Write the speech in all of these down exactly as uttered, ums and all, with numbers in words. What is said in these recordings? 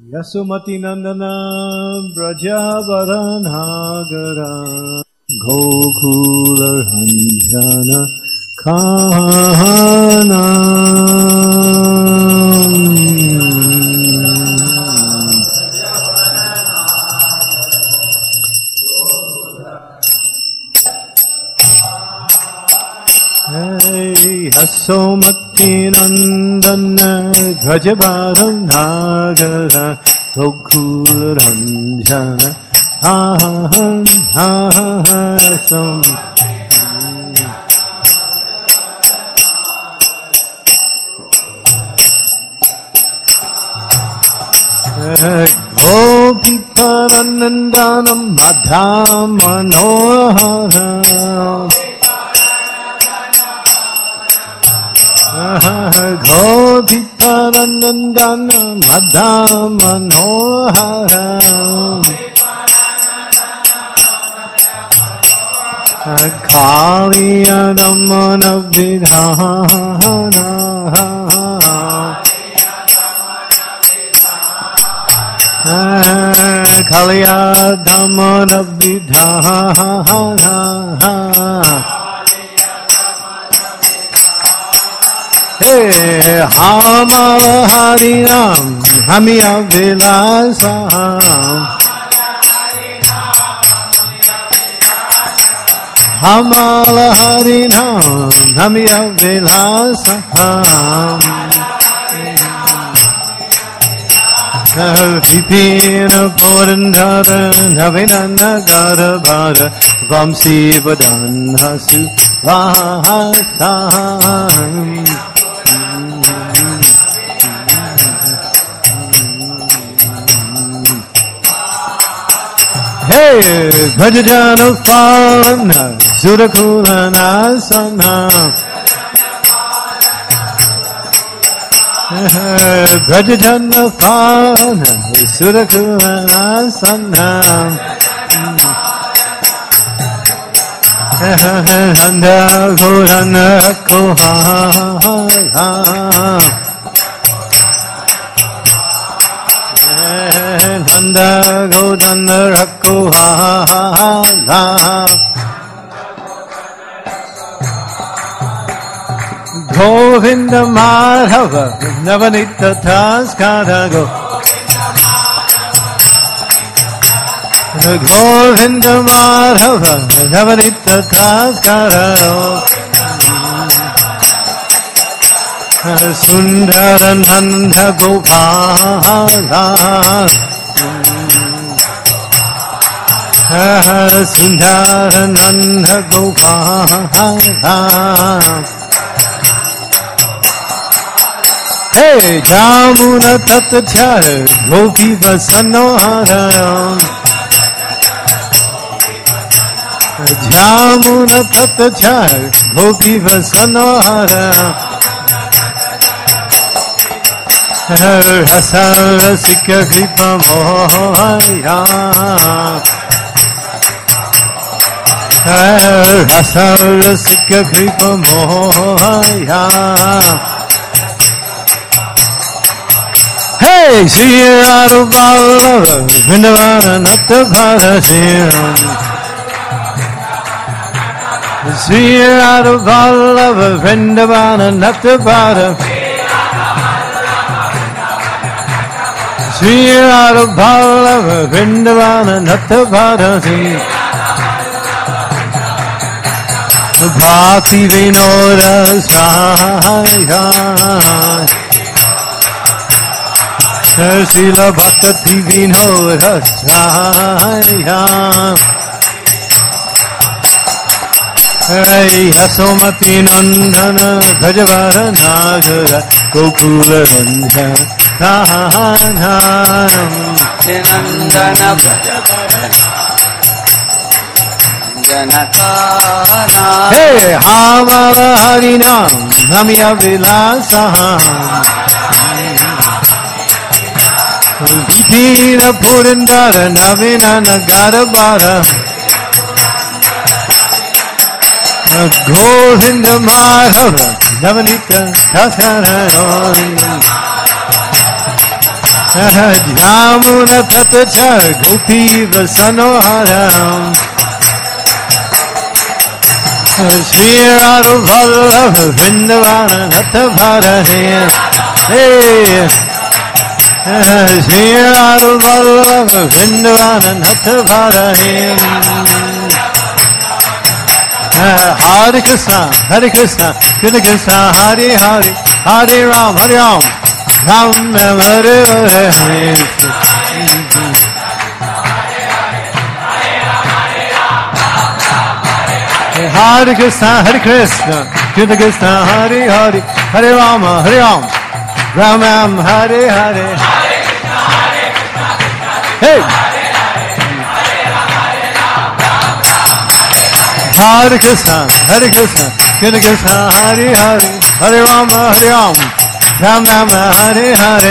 Yasumati Nandana Brajavadhanagara Gokula Ranjana Kahana Yasumati Nandana Brajavadhanagara Gokula Ranjana Aham Aham Gopiparanandanam Madham Manoharam Gopiparanandanam Madham Manoharam Kaliyadamana Vidhana Kaliyadamana Vidhana Hey, Hamala Harinam Hamiya Vilasam Hamala Harinam Hamiya Vilasam Vipina Purandhara Navinana Garabhara Vamsi Vadanhasu Vahatam Hey, Bhajajana Falana Surakulana Sana Bhajajana Falana Surakulana Sana Handa Gurana Koha Nanda Godana Rakuha Govinda Madhava Navanita Taskara Go Govinda Madhava Navanita Taskara Sundara Nanda Gopala Sundara Nanda Gopala Hey, Jamuna Tatachara Gopi Vasanohara Jamuna Tatachara Gopi Vasanohara Hasara Sikha Kripa Mohaya Hasara Sikha Kripa Mohaya Hey, Sri Radha Vallabha Vrindavana Nata Bharasiyam Sri Radha Vallabha Vrindavana Nata Bharasiyam Sri Radha Vallabha Vrindavana Nata Bharasiyam Bhakti Vinoda Sahaya Srila Bhakti Vinoda Sahaya Hey, Hasomati Nandana Bhajavara Nagara Gokula Ranjana Kahanam Nandana Bhajavara Ranjana Kahanam Hey, Hamala Harinam Hamiya Vilasam Vipina Purandara Navinana Garabhara Govinda Madhava Navanita Tasara Jamuna Tatachar Gopi Vasanoharam Shri Radha Vallabha Vrindavana Natha Bharani Hey Shri Radha Vallabha Vrindavana Natha Bharani Hare Krishna Hare Krishna Krishna Krishna Hare Hare Hare Ram Hare Ram Ram Ram Hare Hare Hare Hare Krishna, Hare Krishna, Krishna Krishna, Hare Hare, Hare Rama, Hare Ram, Ram Ram, Hare Hare. Hey! Hare Krishna, Hare Krishna, Krishna Krishna, Hare Hare, Hare Rama, Hare Ram, Ram Ram, Hare Hare.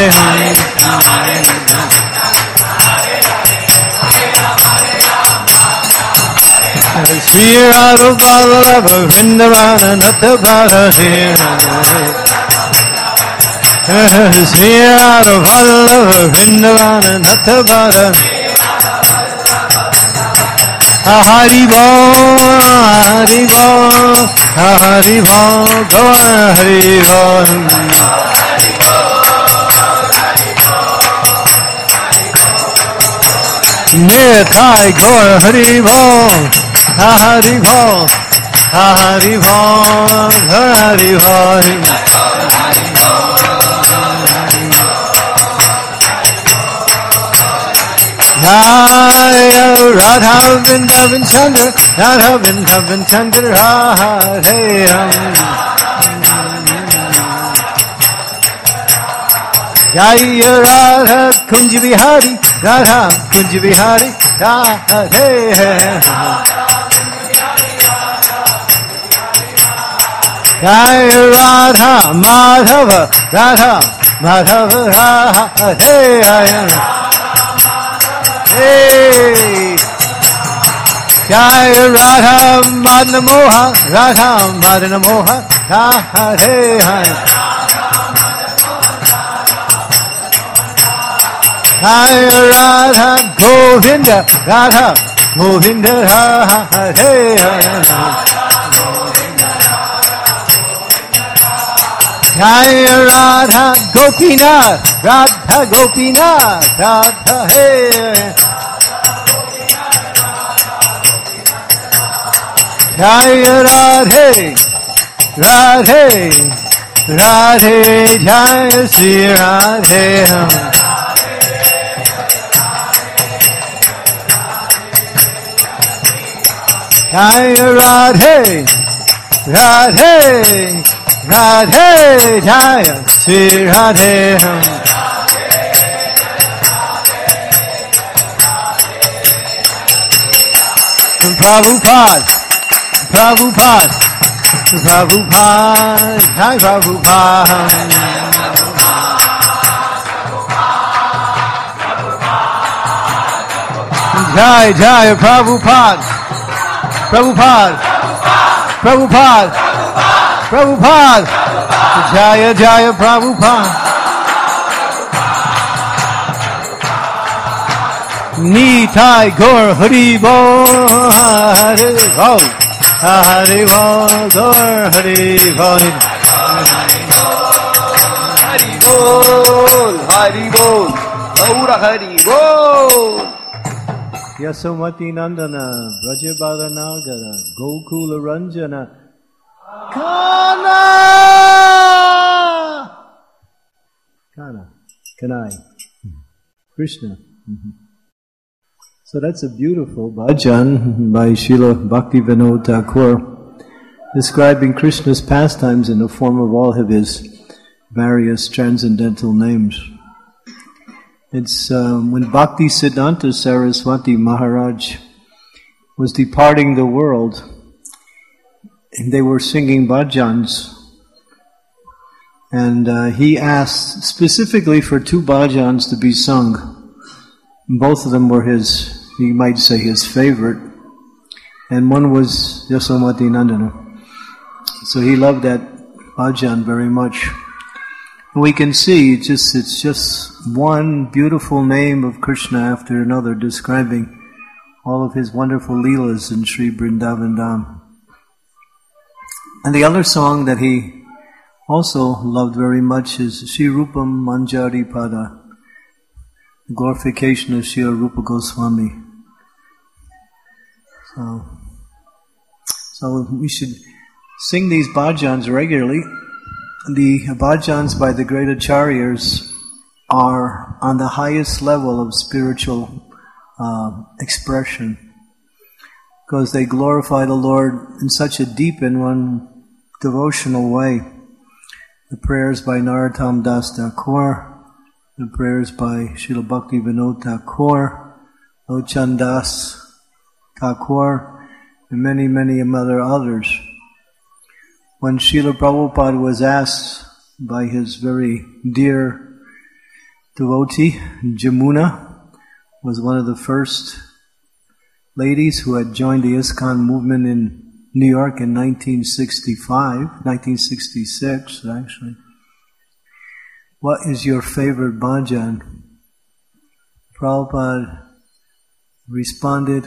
Shri Radha Vallabha Vrindavana Natha Bharani Shri Radha Vallabha Vrindavana Natha Bharani Hari Bol, Hari Bol, Hari Bol, Gaur Hari Bol. Nithai Gaur Hari Bol. Hari Bol, Hari Bol, Hari Bol. Jaya Radha Vrindavan Chandra, Radha Vrindavan Chandra, Hare Ram. Jaya Radha Kunj Bihari, Radha Kunj Bihari, Hare Ram. Jaya Radha Madhava, Radha Madhava, Hare Hare. Hey! Jaya Radha Madana Moha, Radha Madana Moha, Hare Hare. Jaya Radha Govinda, Radha Govinda, Hare Hare. Jaya Radha Gopinath, Radha Gopinath, Radha Hey. Jaya Radhe, Radhe, Radhe, Jaya Sri Radhe. Jaya Radhe, Radhe, Radhe, Jaya Sri Radhe. Prabhupada, Prabhupada, Prabhupada, Jai Prabhupada. Jai Jai Prabhupada, Prabhupada, Prabhupada, Prabhupada, Jaya Jaya Prabhupada. Nitai Gaur Hari Bol, Hari Bol, Hari Bol, Gaur Hari Bol. Hari Bol, Hari Bol, Gaur Hari Bol. Yasomati Nandana, Brajabala Nagara, Gokula Ranjana, Kana! Kana, Kanai, Krishna. Mm-hmm. So that's a beautiful bhajan by Srila Bhaktivinoda Thakur, describing Krishna's pastimes in the form of all of his various transcendental names. It's um, when Bhakti Siddhanta Saraswati Maharaj was departing the world, and they were singing bhajans, and uh, he asked specifically for two bhajans to be sung. Both of them were his, you might say, his favorite, and one was Yasomati Nandana. So he loved that bhajan very much. We can see just it's just one beautiful name of Krishna after another describing all of his wonderful leelas in Sri Vrindavan Dham. And the other song that he also loved very much is Sri Rupam Manjari Pada, the glorification of Sri Rupa Goswami. So, so we should sing these bhajans regularly. The bhajans by the great acharyas are on the highest level of spiritual uh, expression, because they glorify the Lord in such a deep and one devotional way. The prayers by Narottam Das Thakur, the prayers by Srila Bhakti Vinod Thakur, Lochan Das Thakur, and many, many other others. When Srila Prabhupada was asked by his very dear devotee, Jamuna, was one of the first ladies who had joined the ISKCON movement in New York in nineteen sixty-five, nineteen sixty-six actually. What is your favorite bhajan? Prabhupada responded,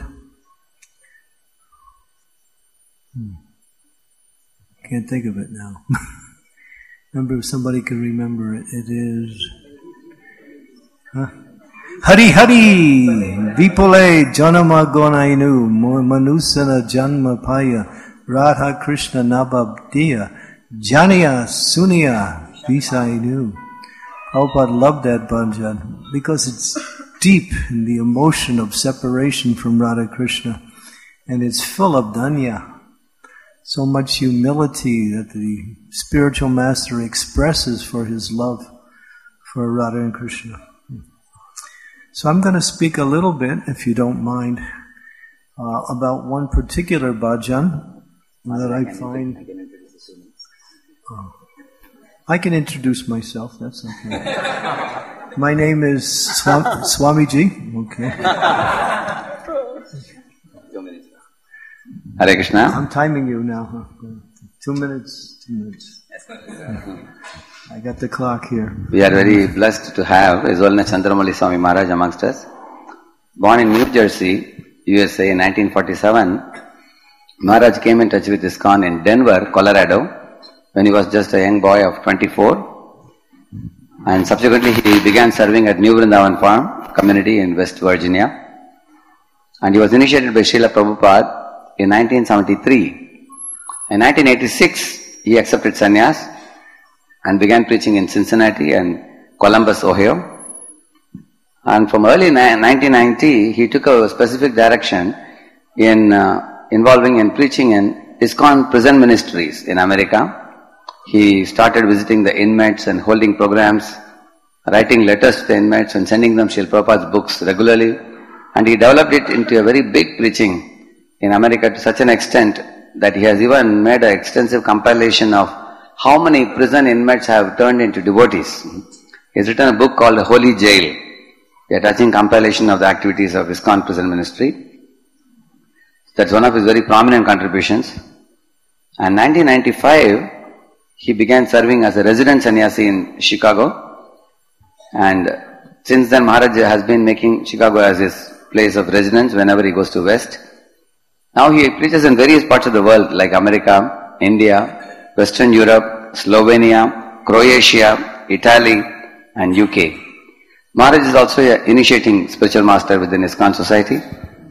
hmm, can't think of it now. Remember, if somebody can remember it, it is... Huh? Hari Hari Vipule Janama Gonainu Manusana Janma Paya Radha Krishna Nababdiya Janiya Suniya Visainu. Prabhupada loved that bhajan because it's deep in the emotion of separation from Radha Krishna, and it's full of danya. So much humility that the spiritual master expresses for his love for Radha and Krishna. So I'm going to speak a little bit, if you don't mind, uh, about one particular bhajan that I find... Oh, I can introduce myself, that's okay. My name is Swam, Swamiji. Okay. Hare Krishna. I'm timing you now. Huh? Two minutes, two minutes. I got the clock here. We are very blessed to have His Holiness Chandramauli Swami Maharaj amongst us. Born in New Jersey, U S A in nineteen forty-seven, Maharaj came in touch with ISKCON in Denver, Colorado, when he was just a young boy of twenty-four. And subsequently he began serving at New Vrindavan Farm community in West Virginia. And he was initiated by Srila Prabhupada in nineteen seventy-three. In nineteen eighty-six, he accepted sannyas and began preaching in Cincinnati and Columbus, Ohio. And from early nineteen ninety, he took a specific direction in uh, involving in preaching in ISKCON prison ministries in America. He started visiting the inmates and holding programs, writing letters to the inmates and sending them Srila Prabhupada's books regularly. And he developed it into a very big preaching in America to such an extent that he has even made an extensive compilation of how many prison inmates have turned into devotees. He has written a book called The Holy Jail, a touching compilation of the activities of ISKCON prison ministry. That's one of his very prominent contributions. And nineteen ninety-five, he began serving as a resident sannyasi in Chicago. And since then, Maharaj has been making Chicago as his place of residence whenever he goes to West. Now he preaches in various parts of the world like America, India, Western Europe, Slovenia, Croatia, Italy, and U K. Maharaj is also a initiating spiritual master within ISKCON society.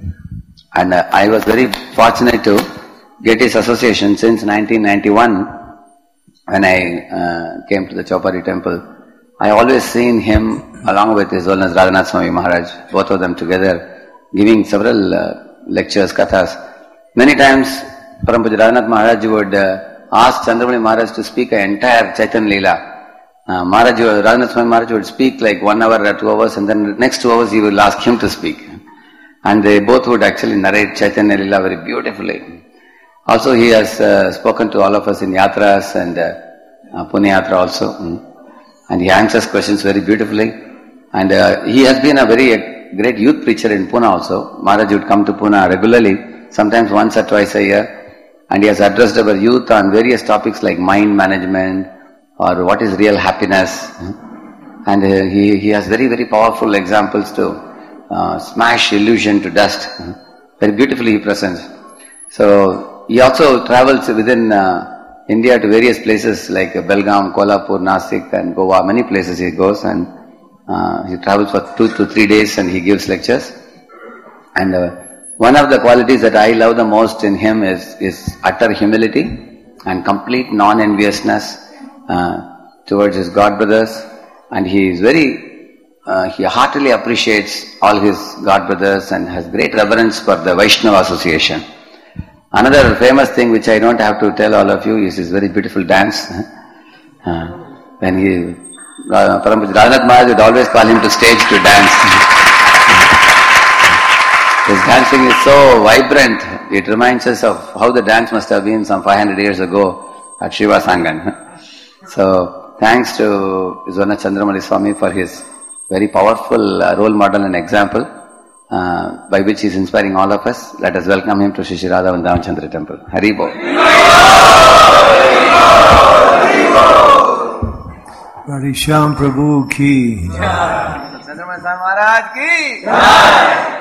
And uh, I was very fortunate to get his association since nineteen ninety-one when I uh, came to the Chowpatty temple. I always seen him along with His Holiness Radhanath Swami Maharaj, both of them together, giving several uh, lectures, kathas. Many times, Param Pujya Radhanath Maharaj would uh, ask Chandramauli Maharaj to speak an entire Chaitanya Leela. Uh, Maharaj, Radhanath Swami Maharaj would speak like one hour or two hours, and then the next two hours he will ask him to speak. And they both would actually narrate Chaitanya Leela very beautifully. Also he has uh, spoken to all of us in Yatras and uh, uh, Punya Yatra also. Mm. And he answers questions very beautifully. And uh, he has been a very uh, great youth preacher in Pune also. Maharaj would come to Pune regularly, sometimes once or twice a year. And he has addressed our youth on various topics like mind management, or what is real happiness. And uh, he, he has very, very powerful examples to uh, smash illusion to dust. Very beautifully he presents. So he also travels within uh, India to various places like Belgaum, Kolhapur, Nasik and Goa. Many places he goes, and uh, he travels for two to three days and he gives lectures. And uh, one of the qualities that I love the most in him is, is utter humility and complete non-enviousness uh, towards his God brothers. And he is very, uh, he heartily appreciates all his God brothers and has great reverence for the Vaishnava association. Another famous thing which I don't have to tell all of you is his very beautiful dance. Uh, when he, uh, Radhanath Maharaj would always call him to stage to dance. His dancing is so vibrant, it reminds us of how the dance must have been some five hundred years ago at Shiva Sangan. So, thanks to His Holiness Chandramali Swami for his very powerful uh, role model and example uh, by which he is inspiring all of us. Let us welcome him to Shri Shri Radha Vrindavan Chandra Temple. Hari Bol. Radhe Shyam Prabhu ki Chandramali Swami Maharaj ki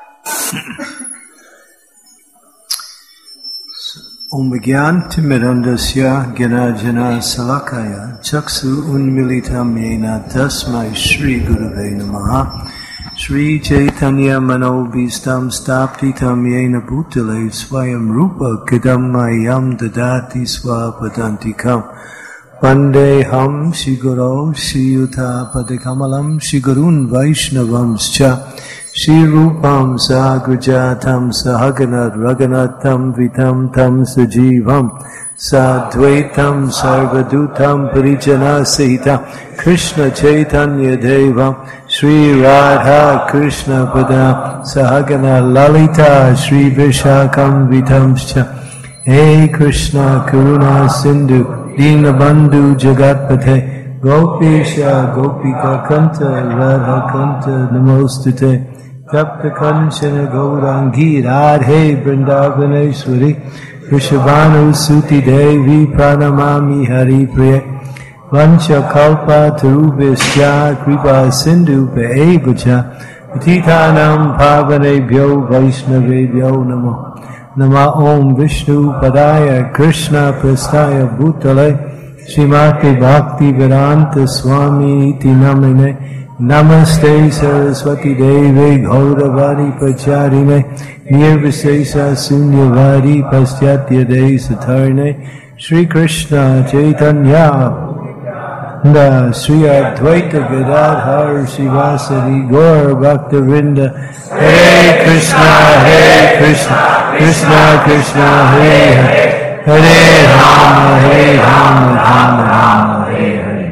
Om Vijnana Timirandasya Gyanajana Salakaya Chaksu Unmilitam Yena Tasmai Shri Gurave Namaha Shri Chaitanya Manobhistam Staptitam Yena Bhutale Swayam Rupa Kadam Mayam Dadati Swapadantikam Vande Ham Shiguro Shiyuta Padikamalam Shigurun Vaishnavamscha Shri Rupam Sagrajatam Sahaganat Raganatam Vitam Tam Sajivam Sadvaitam Sarvadutam Parijana Sahita Krishna Chaitanya Devam Shri Radha Krishna Pada Sahagana Lalita Shri Vishakam Vitamscha Hey Krishna Karuna Sindhu Dinabandhu Jagatpate Gopesha Gopika Kanta Radha Kanta Namostute Tapta Kanchana Gaurangi Radhe Vrindavaneshwari Rishabhanu Suti Devi Pranamami Hari Priya Vancha Kalpa Tarubhishya Kripa Sindhu Pevacha Patitanam Pavanebhyo Vaishnavebhyo Namo Nama Om Vishnu Padaya Krishna Prastaya Bhutale Srimati Bhakti Vedanta Swami Iti Namine Namaste Saraswati Devi Gauravani Pacharine Nirvisesa Sunyavadi Paschatya De Satarne Shri Krishna Chaitanya Da Sri Advaita Gadadhar Sivasari Gaur Bhaktavinda Hare Krishna Hare Krishna Krishna Krishna Hare Hare Hare Rama Hare Rama Rama Rama Hare Hare.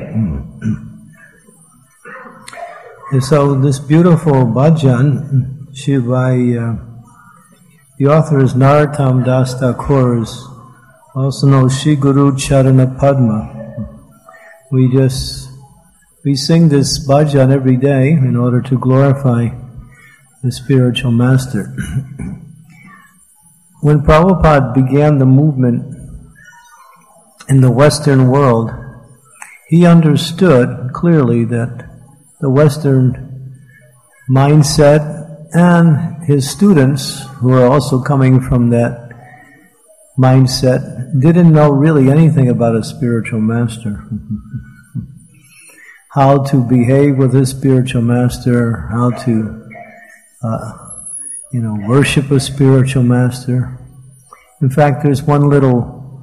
So this beautiful bhajan, Shivai, uh, the author is Narottam Das Thakur, also known Shri Guru Charana Padma. We just, we sing this bhajan every day in order to glorify the spiritual master. When Prabhupada began the movement in the Western world, he understood clearly that the Western mindset and his students, who are also coming from that mindset, didn't know really anything about a spiritual master. How to behave with a spiritual master, how to, uh, you know, worship a spiritual master. In fact, there's one little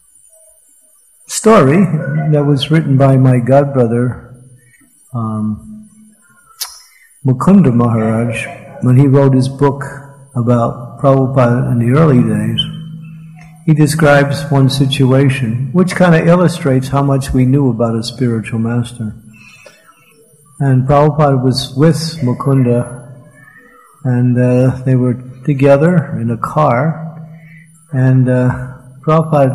story that was written by my godbrother, Um, Mukunda Maharaj, when he wrote his book about Prabhupada in the early days. He describes one situation which kind of illustrates how much we knew about a spiritual master. And Prabhupada was with Mukunda, and uh, they were together in a car, and uh, Prabhupada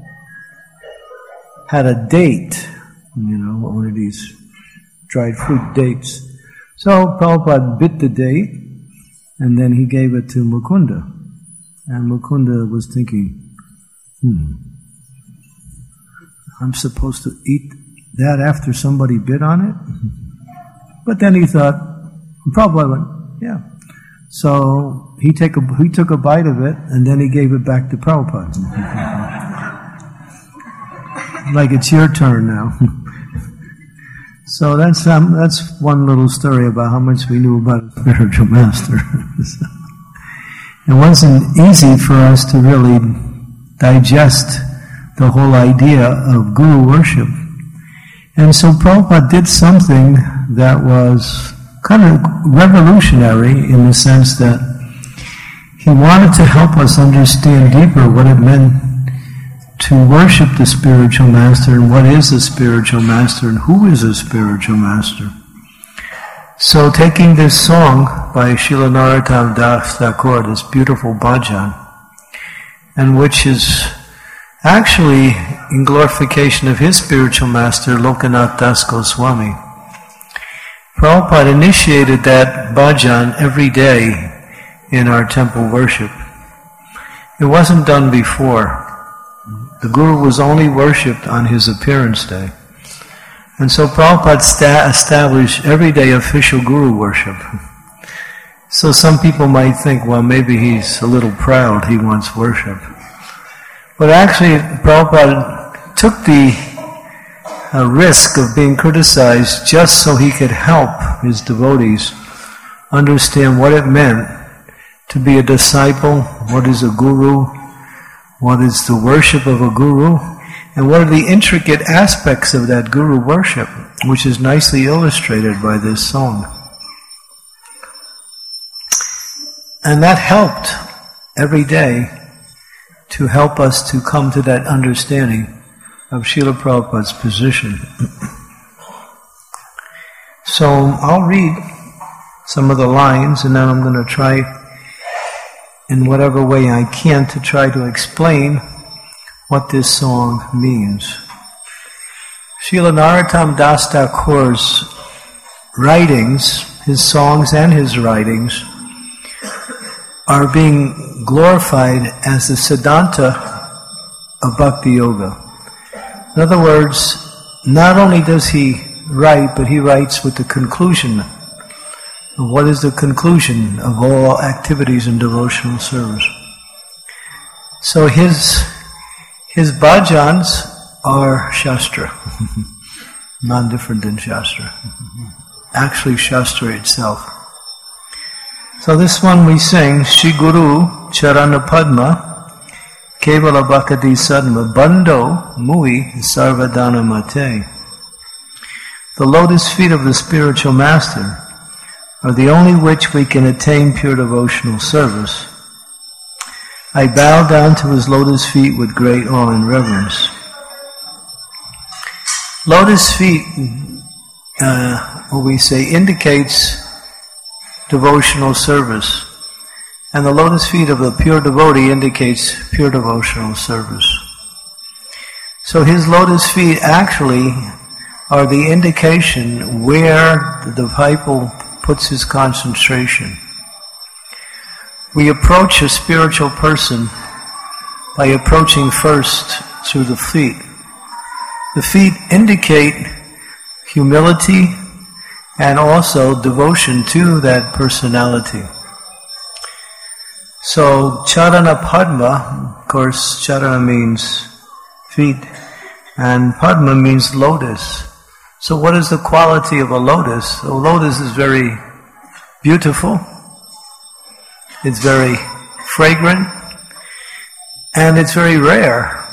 had a date, you know, one of these dried fruit dates. So Prabhupada bit the date, and then he gave it to Mukunda. And Mukunda was thinking, hmm, I'm supposed to eat that after somebody bit on it. But then he thought, Prabhupada went, yeah. So he, take a, he took a bite of it, and then he gave it back to Prabhupada. Like, it's your turn now. So that's um, that's one little story about how much we knew about a spiritual master. So, it wasn't easy for us to really digest the whole idea of guru worship. And so Prabhupada did something that was kind of revolutionary in the sense that he wanted to help us understand deeper what it meant to worship the spiritual master and what is a spiritual master and who is a spiritual master. So taking this song by Srila Narottam Das Thakur, this beautiful bhajan, and which is actually in glorification of his spiritual master, Lokanath Das Goswami. Prabhupada initiated that bhajan every day in our temple worship. It wasn't done before. The Guru was only worshipped on his appearance day. And so Prabhupada sta- established everyday official Guru worship. So some people might think, well, maybe he's a little proud, he wants worship. But actually, Prabhupada took the uh, risk of being criticized just so he could help his devotees understand what it meant to be a disciple, what is a guru, what is the worship of a guru, and what are the intricate aspects of that guru worship, which is nicely illustrated by this song. And that helped every day to help us to come to that understanding of Srila Prabhupada's position. So I'll read some of the lines, and then I'm going to try in whatever way I can to try to explain what this song means. Srila Narottam Das Thakur's writings, his songs and his writings, are being glorified as the Siddhanta of Bhakti Yoga. In other words, not only does he write, but he writes with the conclusion. What is the conclusion of all activities in devotional service? So his his bhajans are Shastra, non-different than Shastra. Actually, Shastra itself. So this one we sing, Shri Guru Charana Padma Kevala Bhakati Sadma Bando Mui Sarvadana Mate. The lotus feet of the spiritual master are the only which we can attain pure devotional service. I bow down to his lotus feet with great awe and reverence. Lotus feet, uh, what we say, indicates devotional service. And the lotus feet of the pure devotee indicates pure devotional service. So his lotus feet actually are the indication where the disciple puts his concentration. We approach a spiritual person by approaching first through the feet. The feet indicate humility and also devotion to that personality. So Charana Padma, of course, Charana means feet, and Padma means lotus. So what is the quality of a lotus? A lotus is very beautiful, it's very fragrant, and it's very rare.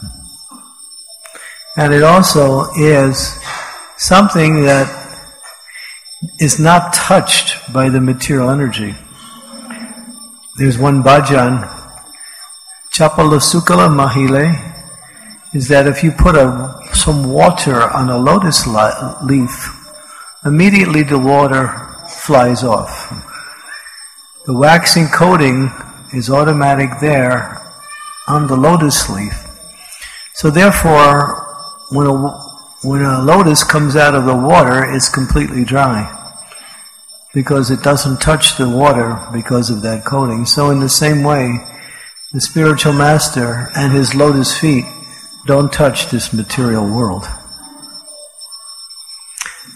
And it also is something that is not touched by the material energy. There's one bhajan, Chapala Sukala Mahile, is that if you put a, some water on a lotus leaf, immediately the water flies off. The waxing coating is automatic there on the lotus leaf. So therefore, when a, when a lotus comes out of the water, it's completely dry, because it doesn't touch the water because of that coating. So in the same way, the spiritual master and his lotus feet don't touch this material world.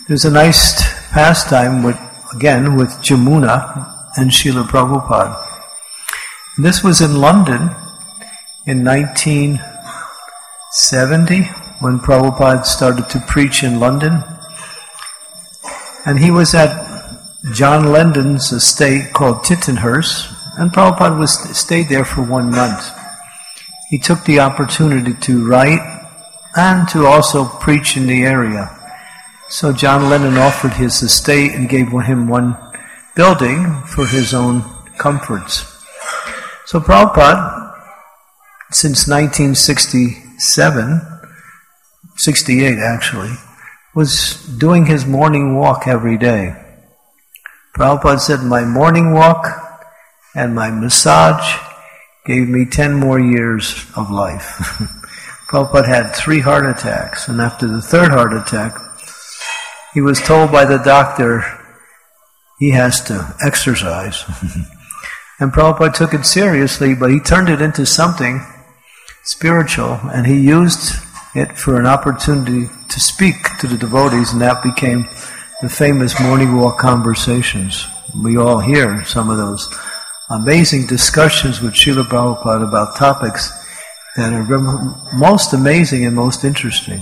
There's a nice pastime with, again, with Jamuna and Srila Prabhupada. And this was in London in nineteen seventy, when Prabhupada started to preach in London. And he was at John Lenden's estate called Tittenhurst, and Prabhupada was stayed there for one month. He took the opportunity to write and to also preach in the area. So John Lennon offered his estate and gave him one building for his own comforts. So Prabhupada, since nineteen sixty-seven, sixty-eight actually, was doing his morning walk every day. Prabhupada said, my morning walk and my massage gave me ten more years of life. Prabhupada had three heart attacks, and after the third heart attack, he was told by the doctor he has to exercise. And Prabhupada took it seriously, but he turned it into something spiritual, and he used it for an opportunity to speak to the devotees, and that became the famous morning walk conversations. We all hear some of those amazing discussions with Srila Prabhupada about topics that are most amazing and most interesting.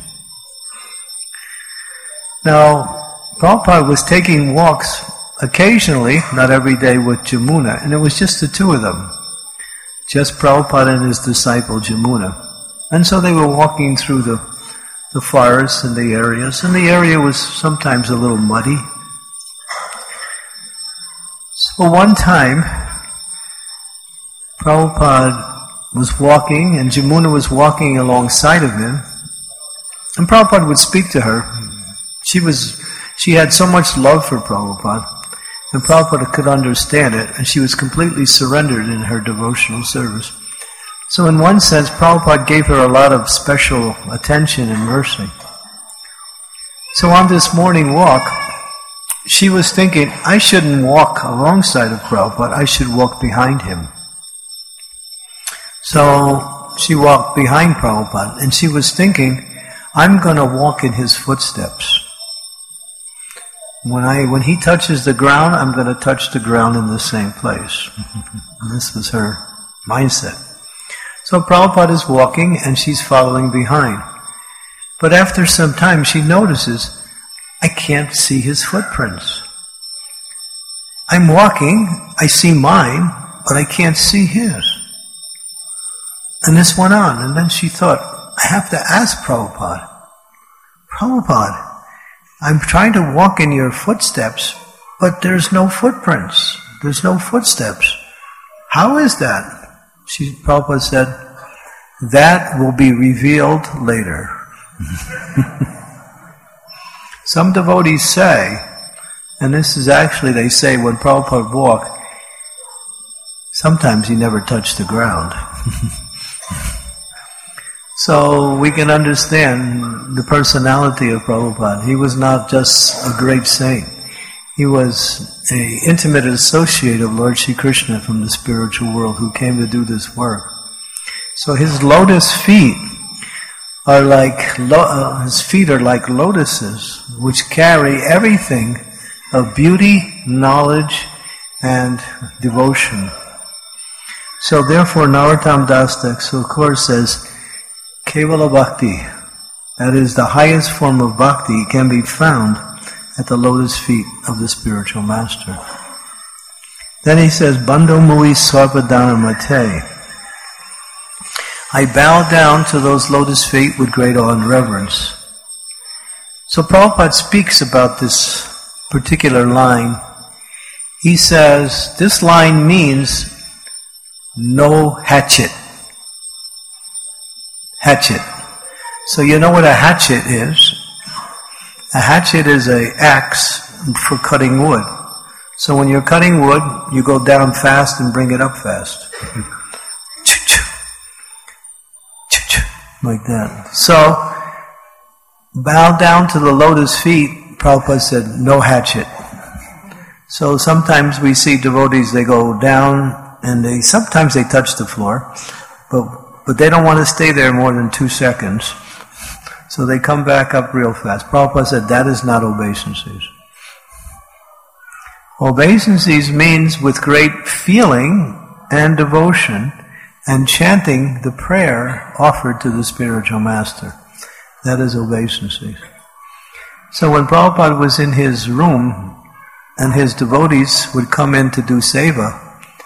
Now, Prabhupada was taking walks occasionally, not every day, with Jamuna, and it was just the two of them, just Prabhupada and his disciple Jamuna. And so they were walking through the, the forests and the areas, and the area was sometimes a little muddy. So one time, Prabhupada was walking, and Jamuna was walking alongside of him, and Prabhupada would speak to her. She was, she had so much love for Prabhupada, and Prabhupada could understand it, and she was completely surrendered in her devotional service. So in one sense, Prabhupada gave her a lot of special attention and mercy. So on this morning walk, she was thinking, I shouldn't walk alongside of Prabhupada, I should walk behind him. So she walked behind Prabhupada, and she was thinking, I'm going to walk in his footsteps. When I, when he touches the ground, I'm going to touch the ground in the same place. This was her mindset. So Prabhupada is walking, and she's following behind. But after some time, she notices, I can't see his footprints. I'm walking, I see mine, but I can't see his. And this went on, and then she thought, I have to ask Prabhupada, Prabhupada, I'm trying to walk in your footsteps, but there's no footprints. There's no footsteps. How is that? She, Prabhupada said, that will be revealed later. Some devotees say, and this is actually, they say, when Prabhupada walked, sometimes he never touched the ground. So we can understand the personality of Prabhupada. He was not just a great saint. He was an intimate associate of Lord Sri Krishna from the spiritual world who came to do this work. So his lotus feet are like, uh, his feet are like lotuses, which carry everything of beauty, knowledge, and devotion. So therefore, Narottam Das Thakur says, Kevala Bhakti, that is the highest form of bhakti, can be found at the lotus feet of the spiritual master. Then he says, Bandho Mui Sarvadana Mate. I bow down to those lotus feet with great awe and reverence. So Prabhupada speaks about this particular line. He says, this line means no hatchet. Hatchet. So you know what a hatchet is? A hatchet is an axe for cutting wood. So when you're cutting wood, you go down fast and bring it up fast. Like that. So, bow down to the lotus feet, Prabhupada said, no hatchet. So sometimes we see devotees, they go down and they sometimes they touch the floor, but but they don't want to stay there more than two seconds. So they come back up real fast. Prabhupada said that is not obeisances. Obeisances means with great feeling and devotion and chanting the prayer offered to the spiritual master. That is obeisances. So when Prabhupada was in his room and his devotees would come in to do seva,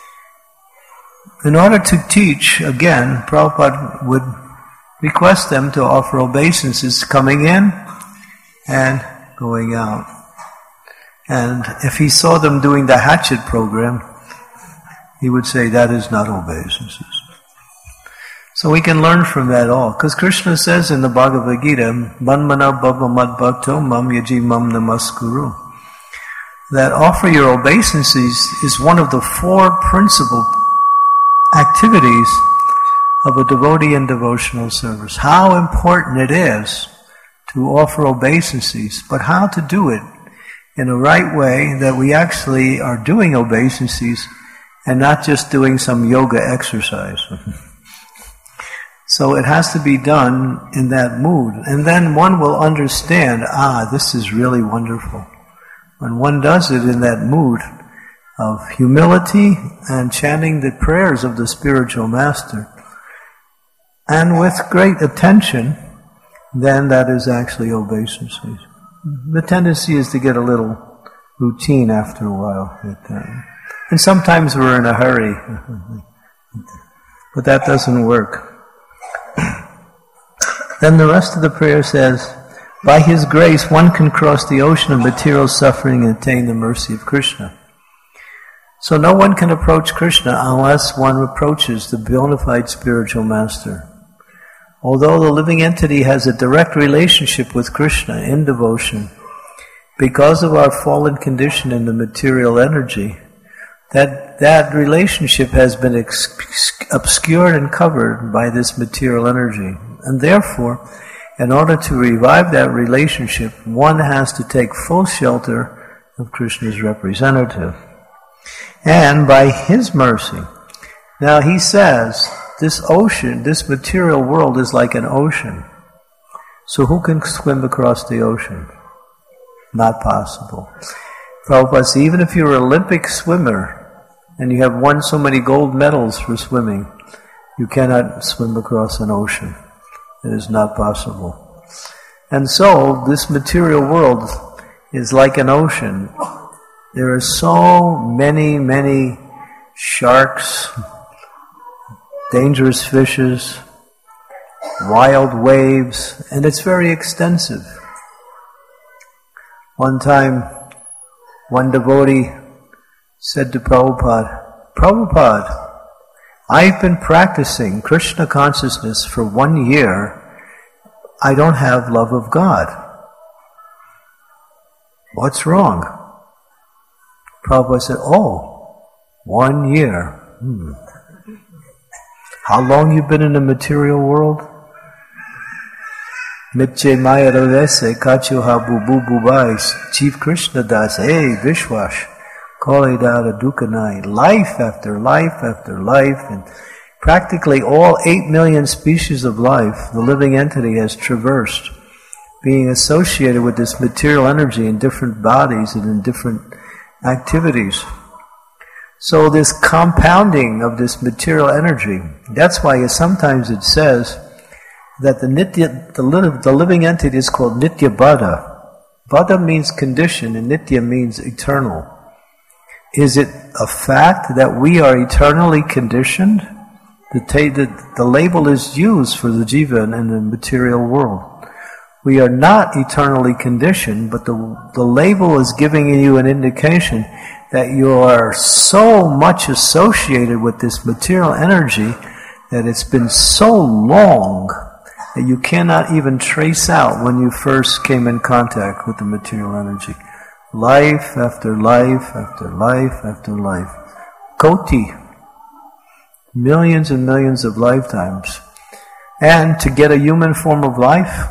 in order to teach, again, Prabhupada would request them to offer obeisances coming in and going out. And if he saw them doing the hatchet program, he would say, that is not obeisances. So we can learn from that all. Because Krishna says in the Bhagavad Gita, Manmana bhava mad bhakto mam yaji mam namaskuru, that offer your obeisances is one of the four principal activities of a devotee in devotional service. How important it is to offer obeisances, but how to do it in a right way that we actually are doing obeisances and not just doing some yoga exercise. So it has to be done in that mood. And then one will understand, ah, this is really wonderful. When one does it in that mood of humility and chanting the prayers of the spiritual master, and with great attention, then that is actually obeisances. The tendency is to get a little routine after a while. And sometimes we're in a hurry. But that doesn't work. Then the rest of the prayer says, by His grace one can cross the ocean of material suffering and attain the mercy of Krishna. So no one can approach Krishna unless one approaches the bona fide spiritual master. Although the living entity has a direct relationship with Krishna in devotion, because of our fallen condition in the material energy, that, that relationship has been ex- obscured and covered by this material energy. And therefore, in order to revive that relationship, one has to take full shelter of Krishna's representative. And by His mercy. Now he says, this ocean, this material world is like an ocean. So who can swim across the ocean? Not possible. Prabhupada says, even if you're an Olympic swimmer, and you have won so many gold medals for swimming, you cannot swim across an ocean. It is not possible. And so, this material world is like an ocean. There are so many, many sharks, dangerous fishes, wild waves, and it's very extensive. One time, one devotee said to Prabhupada, Prabhupada, I've been practicing Krishna consciousness for one year. I don't have love of God. What's wrong? Prabhupada said, oh, one year. Hmm. How long you been in the material world? Mitche Maya Ravese Kachu Habu Bubu Bais Chief Krishna Das Hey Vishwash Kole Dada Dukanai. Life after life after life, and practically all eight million species of life the living entity has traversed, being associated with this material energy in different bodies and in different activities. So this compounding of this material energy, that's why sometimes it says that the nitya, the, li- the living entity is called Nitya Bada. Bada means condition and Nitya means eternal. Is it a fact that we are eternally conditioned? The, ta- the, the label is used for the jiva in the material world. We are not eternally conditioned, but the, the label is giving you an indication that you are so much associated with this material energy that it's been so long that you cannot even trace out when you first came in contact with the material energy. Life after life after life after life. Koti. Millions and millions of lifetimes. And to get a human form of life,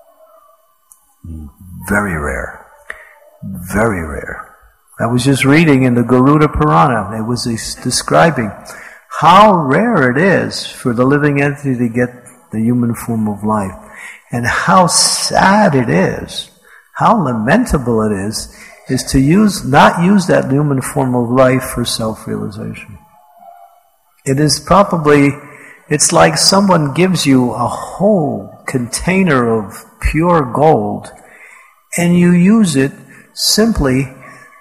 very rare. Very rare. I was just reading in the Garuda Purana, it was describing how rare it is for the living entity to get the human form of life. And how sad it is, how lamentable it is, is to use, not use that human form of life for self-realization. It is probably, it's like someone gives you a whole container of pure gold and you use it simply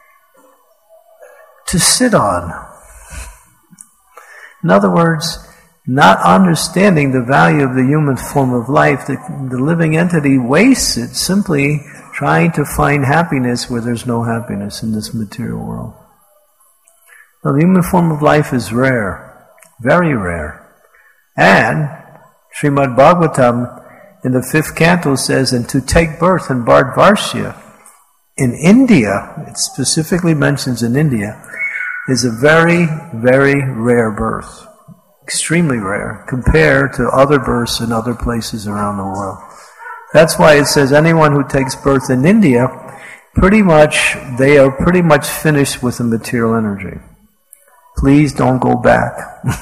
to sit on. In other words, not understanding the value of the human form of life, the, the living entity wastes it simply trying to find happiness where there's no happiness in this material world. Now, the human form of life is rare, very rare. And Srimad Bhagavatam in the fifth canto says, and to take birth in Bharatvarsha, in India, it specifically mentions in India, is a very, very rare birth. Extremely rare compared to other births in other places around the world. That's why it says anyone who takes birth in India, pretty much, they are pretty much finished with the material energy. Please don't go back.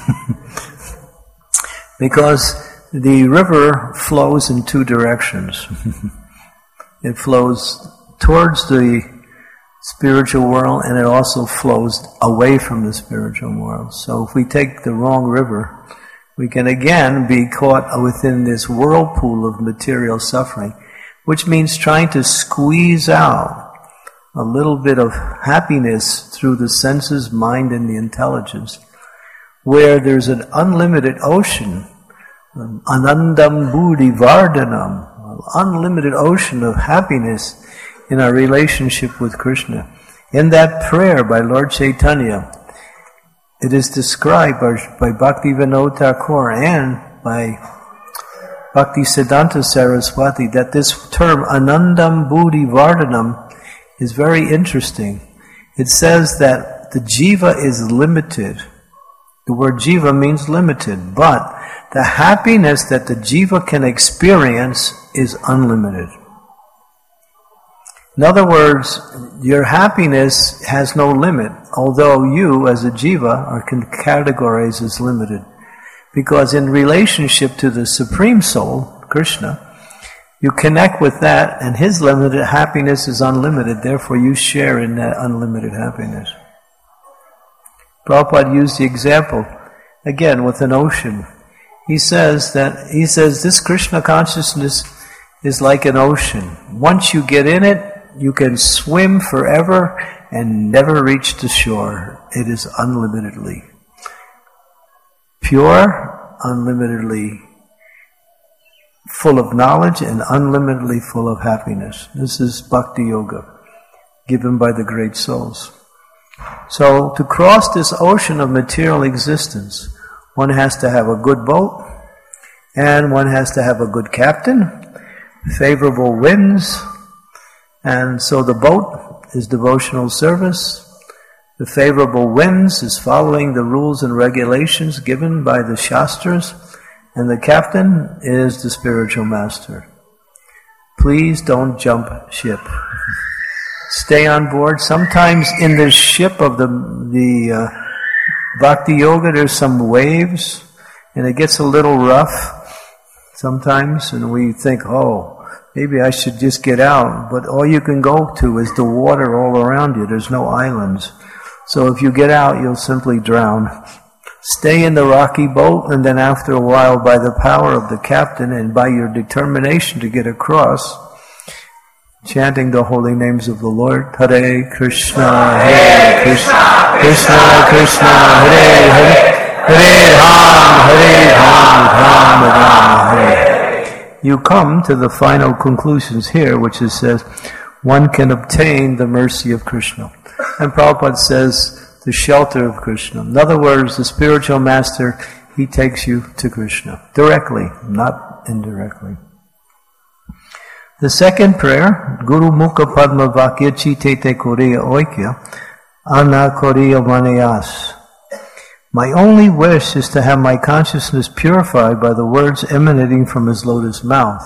Because the river flows in two directions. It flows towards the spiritual world, and it also flows away from the spiritual world. So if we take the wrong river, we can again be caught within this whirlpool of material suffering, which means trying to squeeze out a little bit of happiness through the senses, mind, and the intelligence, where there's an unlimited ocean, anandam buddhi vardhanam, unlimited ocean of happiness in our relationship with Krishna. In that prayer by Lord Chaitanya, it is described by, by Bhakti Vinod Thakur and by Bhakti Siddhanta Saraswati that this term Anandam Buddhi Vardhanam is very interesting. It says that the jiva is limited. The word jiva means limited, but the happiness that the jiva can experience is unlimited. In other words, your happiness has no limit, although you, as a jiva, are categorized as limited. Because in relationship to the Supreme Soul, Krishna, you connect with that, and his limited happiness is unlimited, therefore you share in that unlimited happiness. Prabhupada used the example, again, with an ocean. He says that, he says this Krishna consciousness is like an ocean. Once you get in it, you can swim forever and never reach the shore. It is unlimitedly pure, unlimitedly full of knowledge, and unlimitedly full of happiness. This is Bhakti Yoga, given by the great souls. So, to cross this ocean of material existence, one has to have a good boat, and one has to have a good captain, favorable winds, and so the boat is devotional service. The favorable winds is following the rules and regulations given by the Shastras, and the captain is the spiritual master. Please don't jump ship. Stay on board. Sometimes in the ship of the the uh, Bhakti Yoga, there's some waves, and it gets a little rough sometimes, and we think, oh, maybe I should just get out. But all you can go to is the water all around you. There's no islands. So if you get out, you'll simply drown. Stay in the rocky boat, and then after a while, by the power of the captain and by your determination to get across, chanting the holy names of the Lord, Hare Krishna, Hare Krishna, Krishna Krishna, Hare Hare, Hare Ram, Hare Ram, Ram Ram, Hare. You come to the final conclusions here, which is says, one can obtain the mercy of Krishna. And Prabhupada says, the shelter of Krishna. In other words, the spiritual master, he takes you to Krishna. Directly, not indirectly. The second prayer, Guru Mukha Padma Vakya Chitete Korea Oikya, Ana Korea Manayas. My only wish is to have my consciousness purified by the words emanating from his lotus mouth.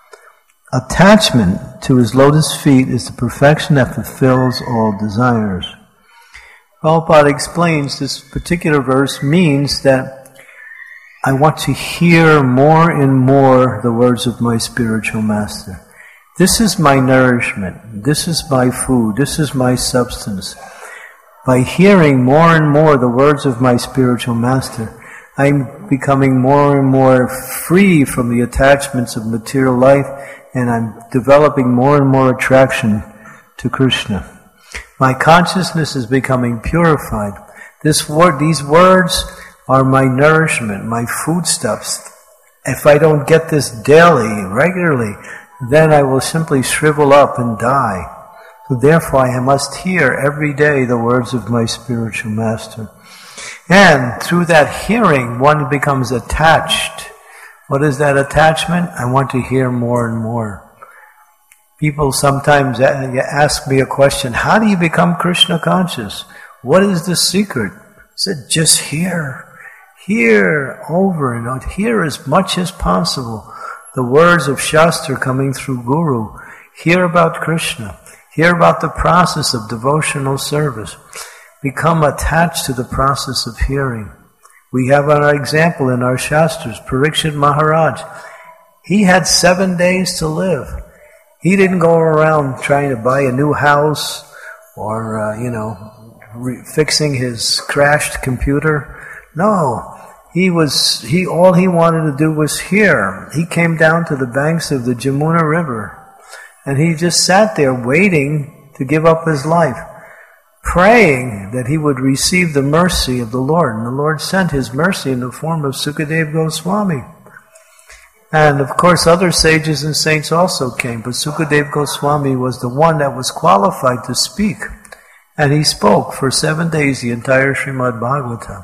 Attachment to his lotus feet is the perfection that fulfills all desires. Prabhupada explains this particular verse means that I want to hear more and more the words of my spiritual master. This is my nourishment. This is my food. This is my substance. By hearing more and more the words of my spiritual master, I'm becoming more and more free from the attachments of material life, and I'm developing more and more attraction to Krishna. My consciousness is becoming purified. This word, these words are my nourishment, my foodstuffs. If I don't get this daily, regularly, then I will simply shrivel up and die. So therefore I must hear every day the words of my spiritual master. And through that hearing, one becomes attached. What is that attachment? I want to hear more and more. People sometimes ask me a question, how do you become Krishna conscious? What is the secret? I said, just hear. Hear over and over. Hear as much as possible the words of Shastra coming through Guru. Hear about Krishna. Hear about the process of devotional service. Become attached to the process of hearing. We have an example in our Shastras, Parikshit Maharaj. He had seven days to live. He didn't go around trying to buy a new house or, uh, you know, re- fixing his crashed computer. No, he was, he, all he wanted to do was hear. He came down to the banks of the Jamuna River and he just sat there waiting to give up his life, praying that he would receive the mercy of the Lord. And the Lord sent his mercy in the form of Sukadeva Goswami. And of course other sages and saints also came, but Sukadeva Goswami was the one that was qualified to speak. And he spoke for seven days the entire Srimad Bhagavatam.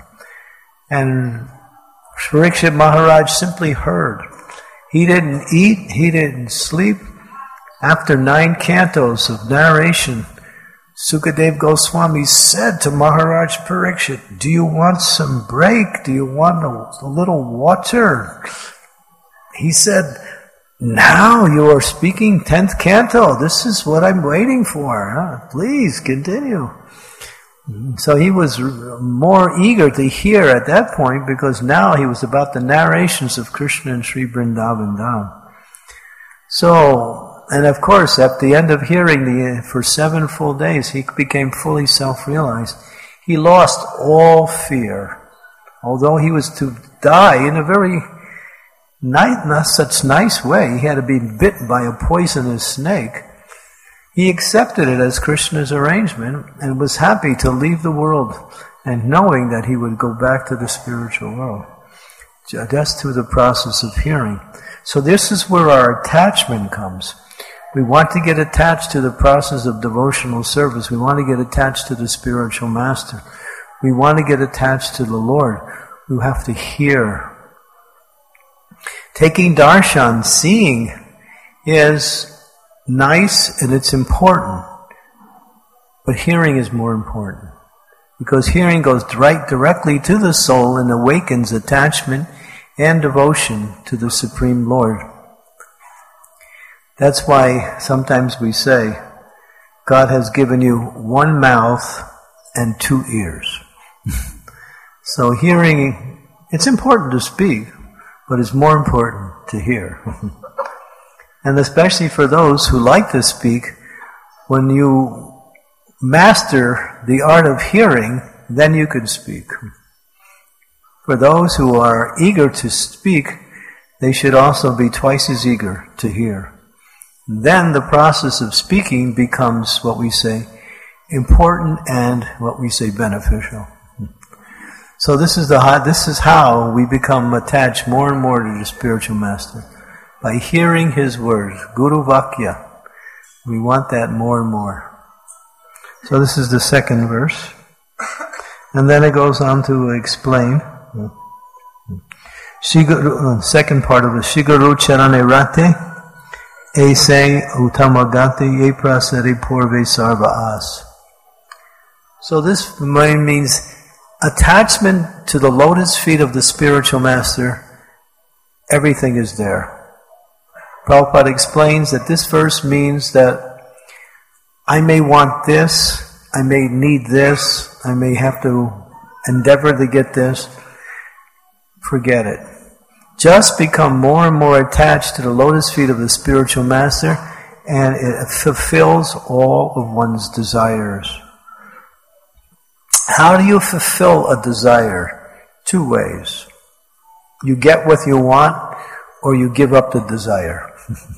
And Parikshit Maharaj simply heard. He didn't eat, he didn't sleep. After nine cantos of narration, Sukadeva Goswami said to Maharaj Parikshit, do you want some break? Do you want a, a little water? He said, now you are speaking tenth canto. This is what I'm waiting for. Huh? Please continue. So he was more eager to hear at that point because now he was about the narrations of Krishna and Sri Vrindavan Dham. So, and of course, at the end of hearing the, for seven full days, he became fully self-realized. He lost all fear. Although he was to die in a very Not, not such nice way. He had to be bit by a poisonous snake. He accepted it as Krishna's arrangement and was happy to leave the world and knowing that he would go back to the spiritual world. Just through the process of hearing. So this is where our attachment comes. We want to get attached to the process of devotional service. We want to get attached to the spiritual master. We want to get attached to the Lord. We have to hear. Taking darshan, seeing, is nice and it's important. But hearing is more important. Because hearing goes right directly to the soul and awakens attachment and devotion to the Supreme Lord. That's why sometimes we say, God has given you one mouth and two ears. So hearing, it's important to speak, but it's more important to hear. And especially for those who like to speak, when you master the art of hearing, then you can speak. For those who are eager to speak, they should also be twice as eager to hear. Then the process of speaking becomes what we say important and what we say beneficial. So this is the this is how we become attached more and more to the spiritual master. By hearing his words, Guru Vakya. We want that more and more. So this is the second verse. And then it goes on to explain. Shiguru, second part of it. Shiguru charane rate, aise utamagate ye prasari purve sarva as. So this means attachment to the lotus feet of the spiritual master. Everything is there. Prabhupada explains that this verse means that I may want this, I may need this, I may have to endeavor to get this. forget it. Just become more and more attached to the lotus feet of the spiritual master, and it fulfills all of one's desires. How do you fulfill a desire? Two ways. You get what you want, or you give up the desire.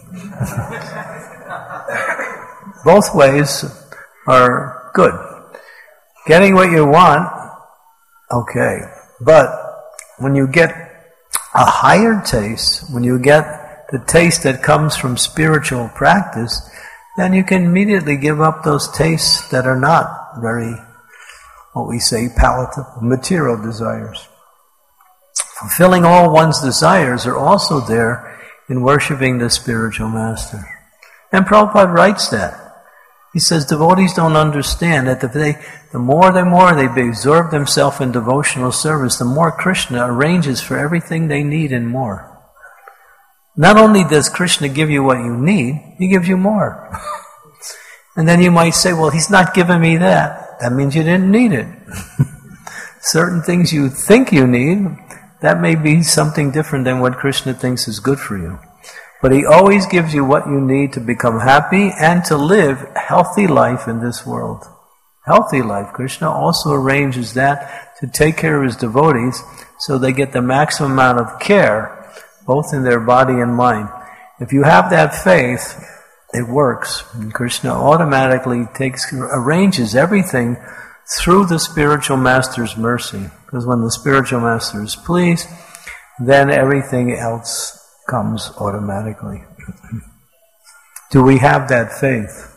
Both ways are good. Getting what you want, okay. But when you get a higher taste, when you get the taste that comes from spiritual practice, then you can immediately give up those tastes that are not very, what we say, palatable, material desires. Fulfilling all one's desires are also there in worshiping the spiritual master. And Prabhupada writes that. He says devotees don't understand that if they, the more the more they absorb themselves in devotional service, the more Krishna arranges for everything they need and more. Not only does Krishna give you what you need, he gives you more. And then you might say, well, he's not giving me that. That means you didn't need it. Certain things you think you need, that may be something different than what Krishna thinks is good for you. But he always gives you what you need to become happy and to live a healthy life in this world. Healthy life. Krishna also arranges that to take care of his devotees so they get the maximum amount of care, both in their body and mind. If you have that faith, it works. And Krishna automatically takes, arranges everything through the spiritual master's mercy. Because when the spiritual master is pleased, then everything else comes automatically. Do we have that faith?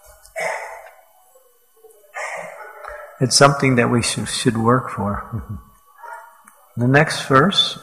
It's something that we should, should work for. The next verse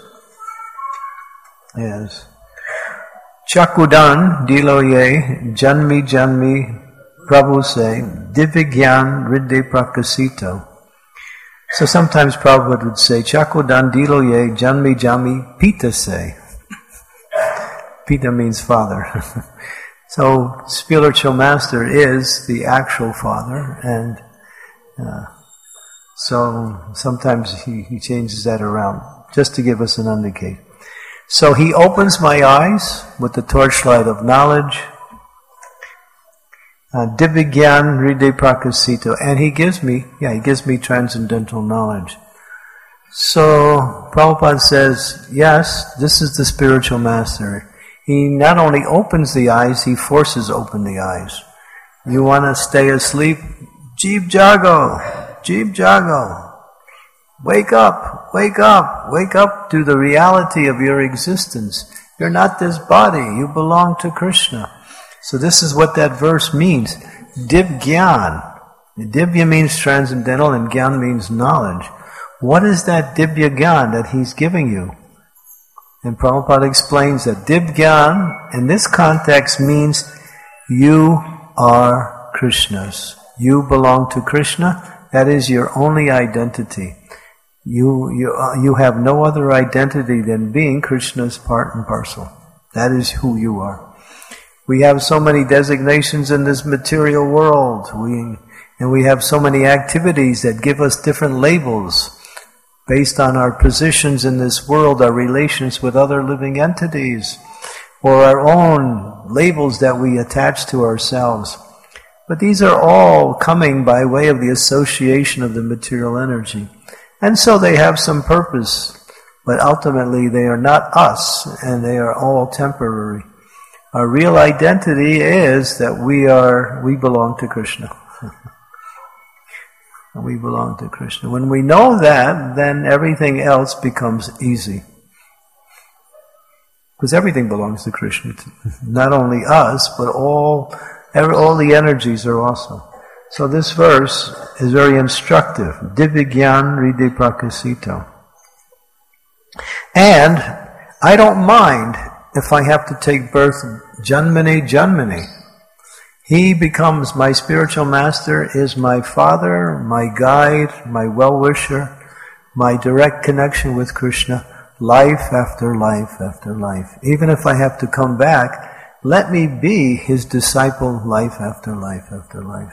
is Chakudan diloye janmi janmi Prabhu se divigyan ridde prakasito. So sometimes Prabhupada would say Chakudan diloye janmi janmi pita se. Pita means father. So spiritual master is the actual father, and uh, so sometimes he, he changes that around just to give us an indicate. So he opens my eyes with the torchlight of knowledge, uh, Divigyan Ride Prakasito, and he gives me, yeah, he gives me transcendental knowledge. So Prabhupada says, yes, this is the spiritual master. He not only opens the eyes, he forces open the eyes. You want to stay asleep? Jeev Jago! Jeev Jago! Wake up! Wake up! Wake up to the reality of your existence. You're not this body. You belong to Krishna. So this is what that verse means. Divgyan. Divya means transcendental and Gyan means knowledge. What is that Divya Gyan that he's giving you? And Prabhupada explains that Divgyan in this context means you are Krishna's. You belong to Krishna. That is your only identity. You, you, uh, you have no other identity than being Krishna's part and parcel. That is who you are. We have so many designations in this material world. We, and we have so many activities that give us different labels based on our positions in this world, our relations with other living entities, or our own labels that we attach to ourselves. But these are all coming by way of the association of the material energy. And so they have some purpose, but ultimately they are not us, and they are all temporary. Our real identity is that we are, we belong to Krishna. We belong to Krishna. When we know that, then everything else becomes easy. Because everything belongs to Krishna. Not only us, but all, every, all the energies are also. So this verse is very instructive. Divigyan Ride Prakasito. And I don't mind if I have to take birth Janmani Janmani. He becomes, my spiritual master is my father, my guide, my well-wisher, my direct connection with Krishna, life after life after life. Even if I have to come back, let me be his disciple life after life after life.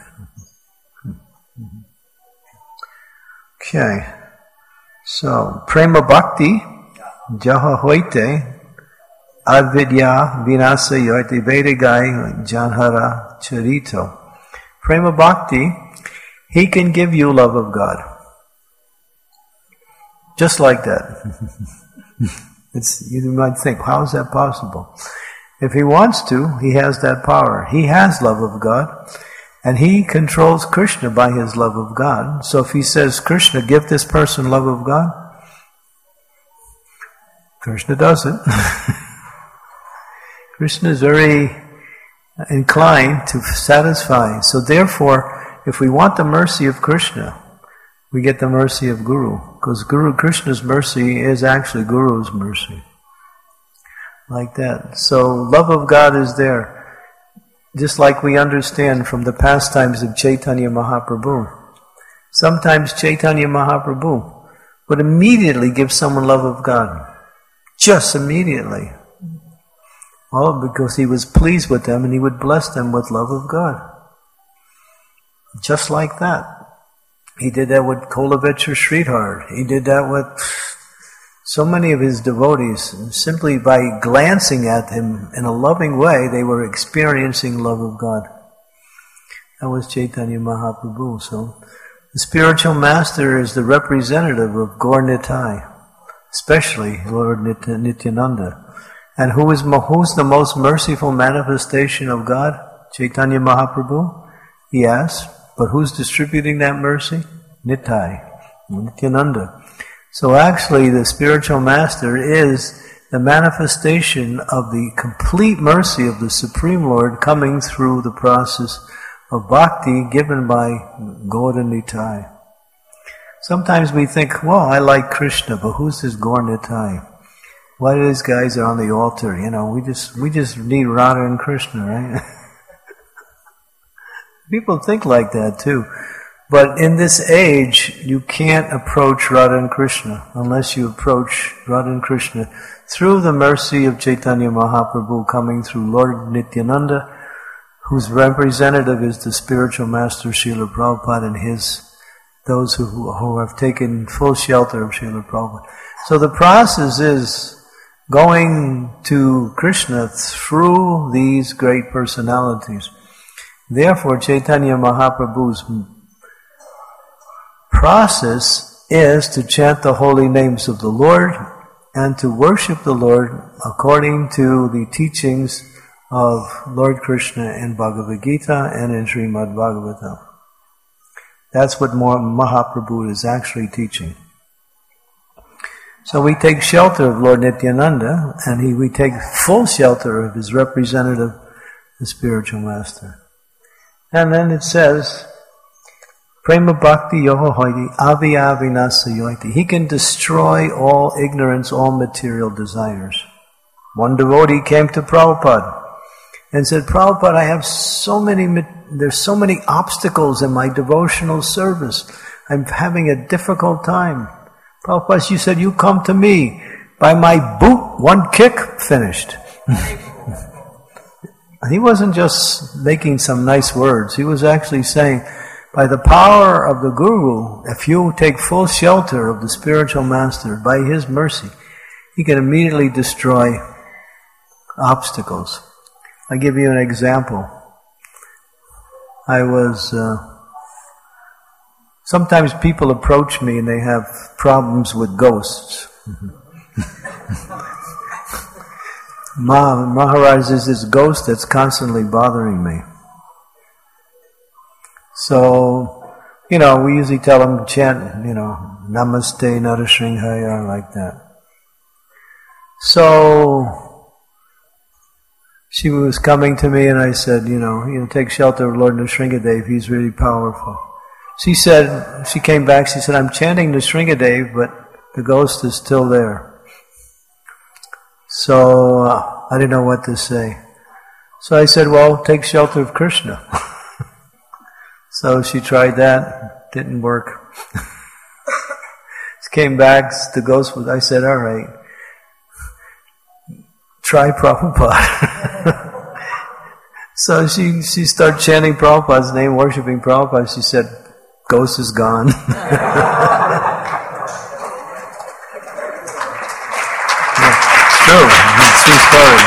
Okay. So, Prema Bhakti Jaha hoite avidya vinasa yoite vedagai janhara charito. Prema bhakti, he can give you love of God. Just like that. It's, you might think, how is that possible? If he wants to, he has that power. He has love of God, and he controls Krishna by his love of God. So if he says, Krishna, give this person love of God, Krishna does it. Krishna is very inclined to satisfy. So therefore, if we want the mercy of Krishna, we get the mercy of Guru. Because Guru Krishna's mercy is actually Guru's mercy. Like that. So love of God is there. Just like we understand from the pastimes of Chaitanya Mahaprabhu. Sometimes Chaitanya Mahaprabhu would immediately give someone love of God. Just immediately. All because he was pleased with them and he would bless them with love of God. Just like that. He did that with Kolavechra Sridhar. He did that with so many of his devotees. Simply by glancing at him in a loving way, they were experiencing love of God. That was Chaitanya Mahaprabhu. So the spiritual master is the representative of Gaur Nitai, especially Lord Nityananda. And who is who's the most merciful manifestation of God? Chaitanya Mahaprabhu? He asks. But who's distributing that mercy? Nitai, Nityananda. So actually the spiritual master is the manifestation of the complete mercy of the Supreme Lord coming through the process of bhakti given by Gaura Nitai. Sometimes we think, well, I like Krishna, but who's this Gaura Nitai? Why do these guys are on the altar? You know, we just we just need Radha and Krishna, right? People think like that too. But in this age, you can't approach Radha and Krishna unless you approach Radha and Krishna through the mercy of Chaitanya Mahaprabhu coming through Lord Nityananda, whose representative is the spiritual master Srila Prabhupada and his, those who, who have taken full shelter of Srila Prabhupada. So the process is going to Krishna through these great personalities. Therefore, Chaitanya Mahaprabhu's process is to chant the holy names of the Lord and to worship the Lord according to the teachings of Lord Krishna in Bhagavad Gita and in Srimad Bhagavatam. That's what Mahaprabhu is actually teaching. So we take shelter of Lord Nityananda, and he, we take full shelter of his representative, the spiritual master. And then it says, Prema Bhakti Yoho Hoiti Aviya Vinasa Yoiti. He can destroy all ignorance, all material desires. One devotee came to Prabhupada and said, Prabhupada, I have so many, there's so many obstacles in my devotional service. I'm having a difficult time. Prabhupada, you said, you come to me. By my boot, one kick, finished. He wasn't just making some nice words. He was actually saying, by the power of the Guru, if you take full shelter of the spiritual master, by his mercy, he can immediately destroy obstacles. I'll give you an example. I was... Uh, sometimes people approach me and they have problems with ghosts. Ma, Maharaj is this ghost that's constantly bothering me. So, you know, we usually tell them to chant, you know, Namaste Narasringhaya, like that. So, she was coming to me and I said, you know, you know, take shelter of Lord Nrsingadev, he's really powerful. She said, she came back, she said, I'm chanting Nrsingadev, but the ghost is still there. So, uh, I didn't know what to say. So I said, well, take shelter of Krishna. So she tried that, didn't work. She came back, the ghost was, I said, all right, try Prabhupada. So she, she started chanting Prabhupada's name, worshipping Prabhupada. She said, ghost is gone. true story.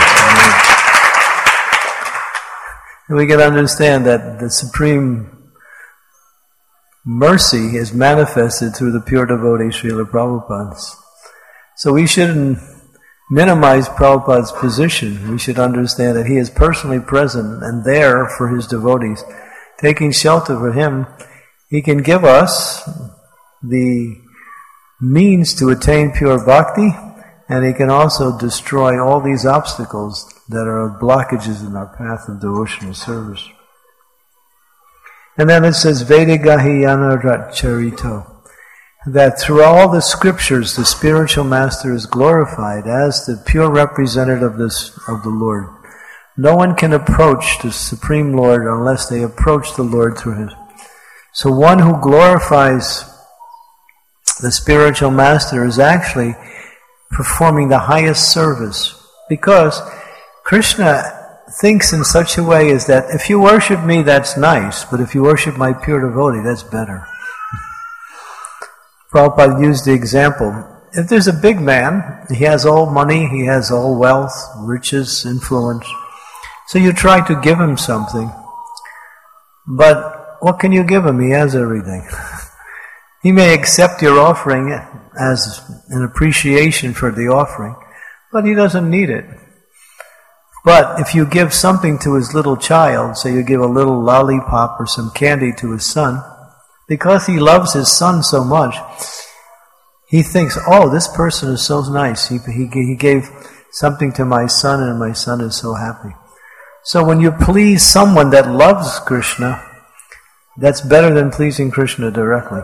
I mean, we can understand that the supreme mercy is manifested through the pure devotee Srila Prabhupada. So we shouldn't minimize Prabhupada's position. We should understand that he is personally present and there for his devotees. Taking shelter for him, he can give us the means to attain pure bhakti, and he can also destroy all these obstacles that are blockages in our path of devotional service. And then it says, Vedigahi Yanarat Charito, that through all the scriptures the spiritual master is glorified as the pure representative of this of the Lord. No one can approach the Supreme Lord unless they approach the Lord through him. So one who glorifies the spiritual master is actually performing the highest service, because Krishna thinks in such a way is that if you worship me, that's nice, but if you worship my pure devotee, that's better. Prabhupada used the example, if there's a big man, he has all money, he has all wealth, riches, influence, so you try to give him something, but what can you give him? He has everything. He may accept your offering as an appreciation for the offering, but he doesn't need it. But if you give something to his little child, say you give a little lollipop or some candy to his son, because he loves his son so much, he thinks, oh, this person is so nice. He, he, he gave something to my son and my son is so happy. So when you please someone that loves Krishna, that's better than pleasing Krishna directly.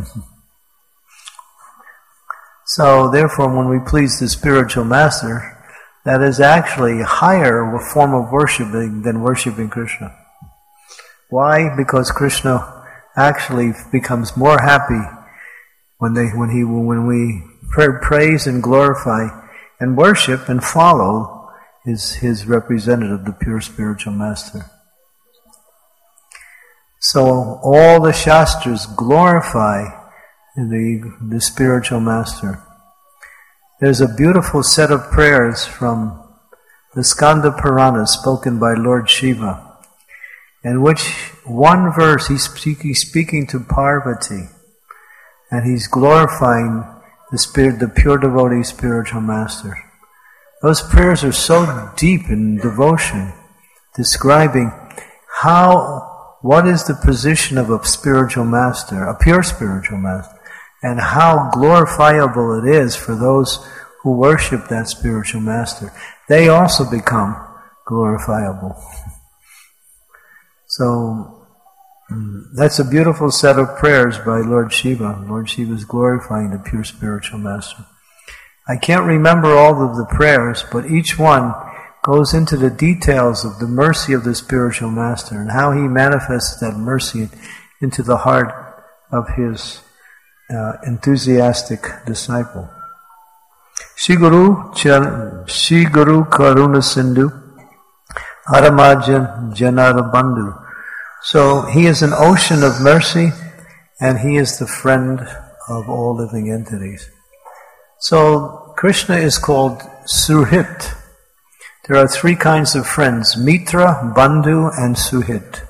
So therefore, when we please the spiritual master, that is actually a higher form of worshiping than worshiping Krishna. Why? Because Krishna actually becomes more happy when they when he when we praise and glorify and worship and follow his his representative, the pure spiritual master. So all the Shastras glorify the, the spiritual master. There's a beautiful set of prayers from the Skanda Purana spoken by Lord Shiva, in which one verse he's speaking, speaking to Parvati, and he's glorifying the spirit, the pure devotee spiritual master. Those prayers are so deep in devotion, describing how what is the position of a spiritual master, a pure spiritual master, and how glorifiable it is for those who worship that spiritual master. They also become glorifiable. So, that's a beautiful set of prayers by Lord Shiva. Lord Shiva is glorifying the pure spiritual master. I can't remember all of the prayers, but each one goes into the details of the mercy of the spiritual master and how he manifests that mercy into the heart of his uh, enthusiastic disciple. Shri Guru, Shri Guru Karuna Sindhu, Aramajan Janara Bandhu. So he is an ocean of mercy, and he is the friend of all living entities. So Krishna is called Suhrit. There are three kinds of friends: Mitra, Bandhu, and Suhit.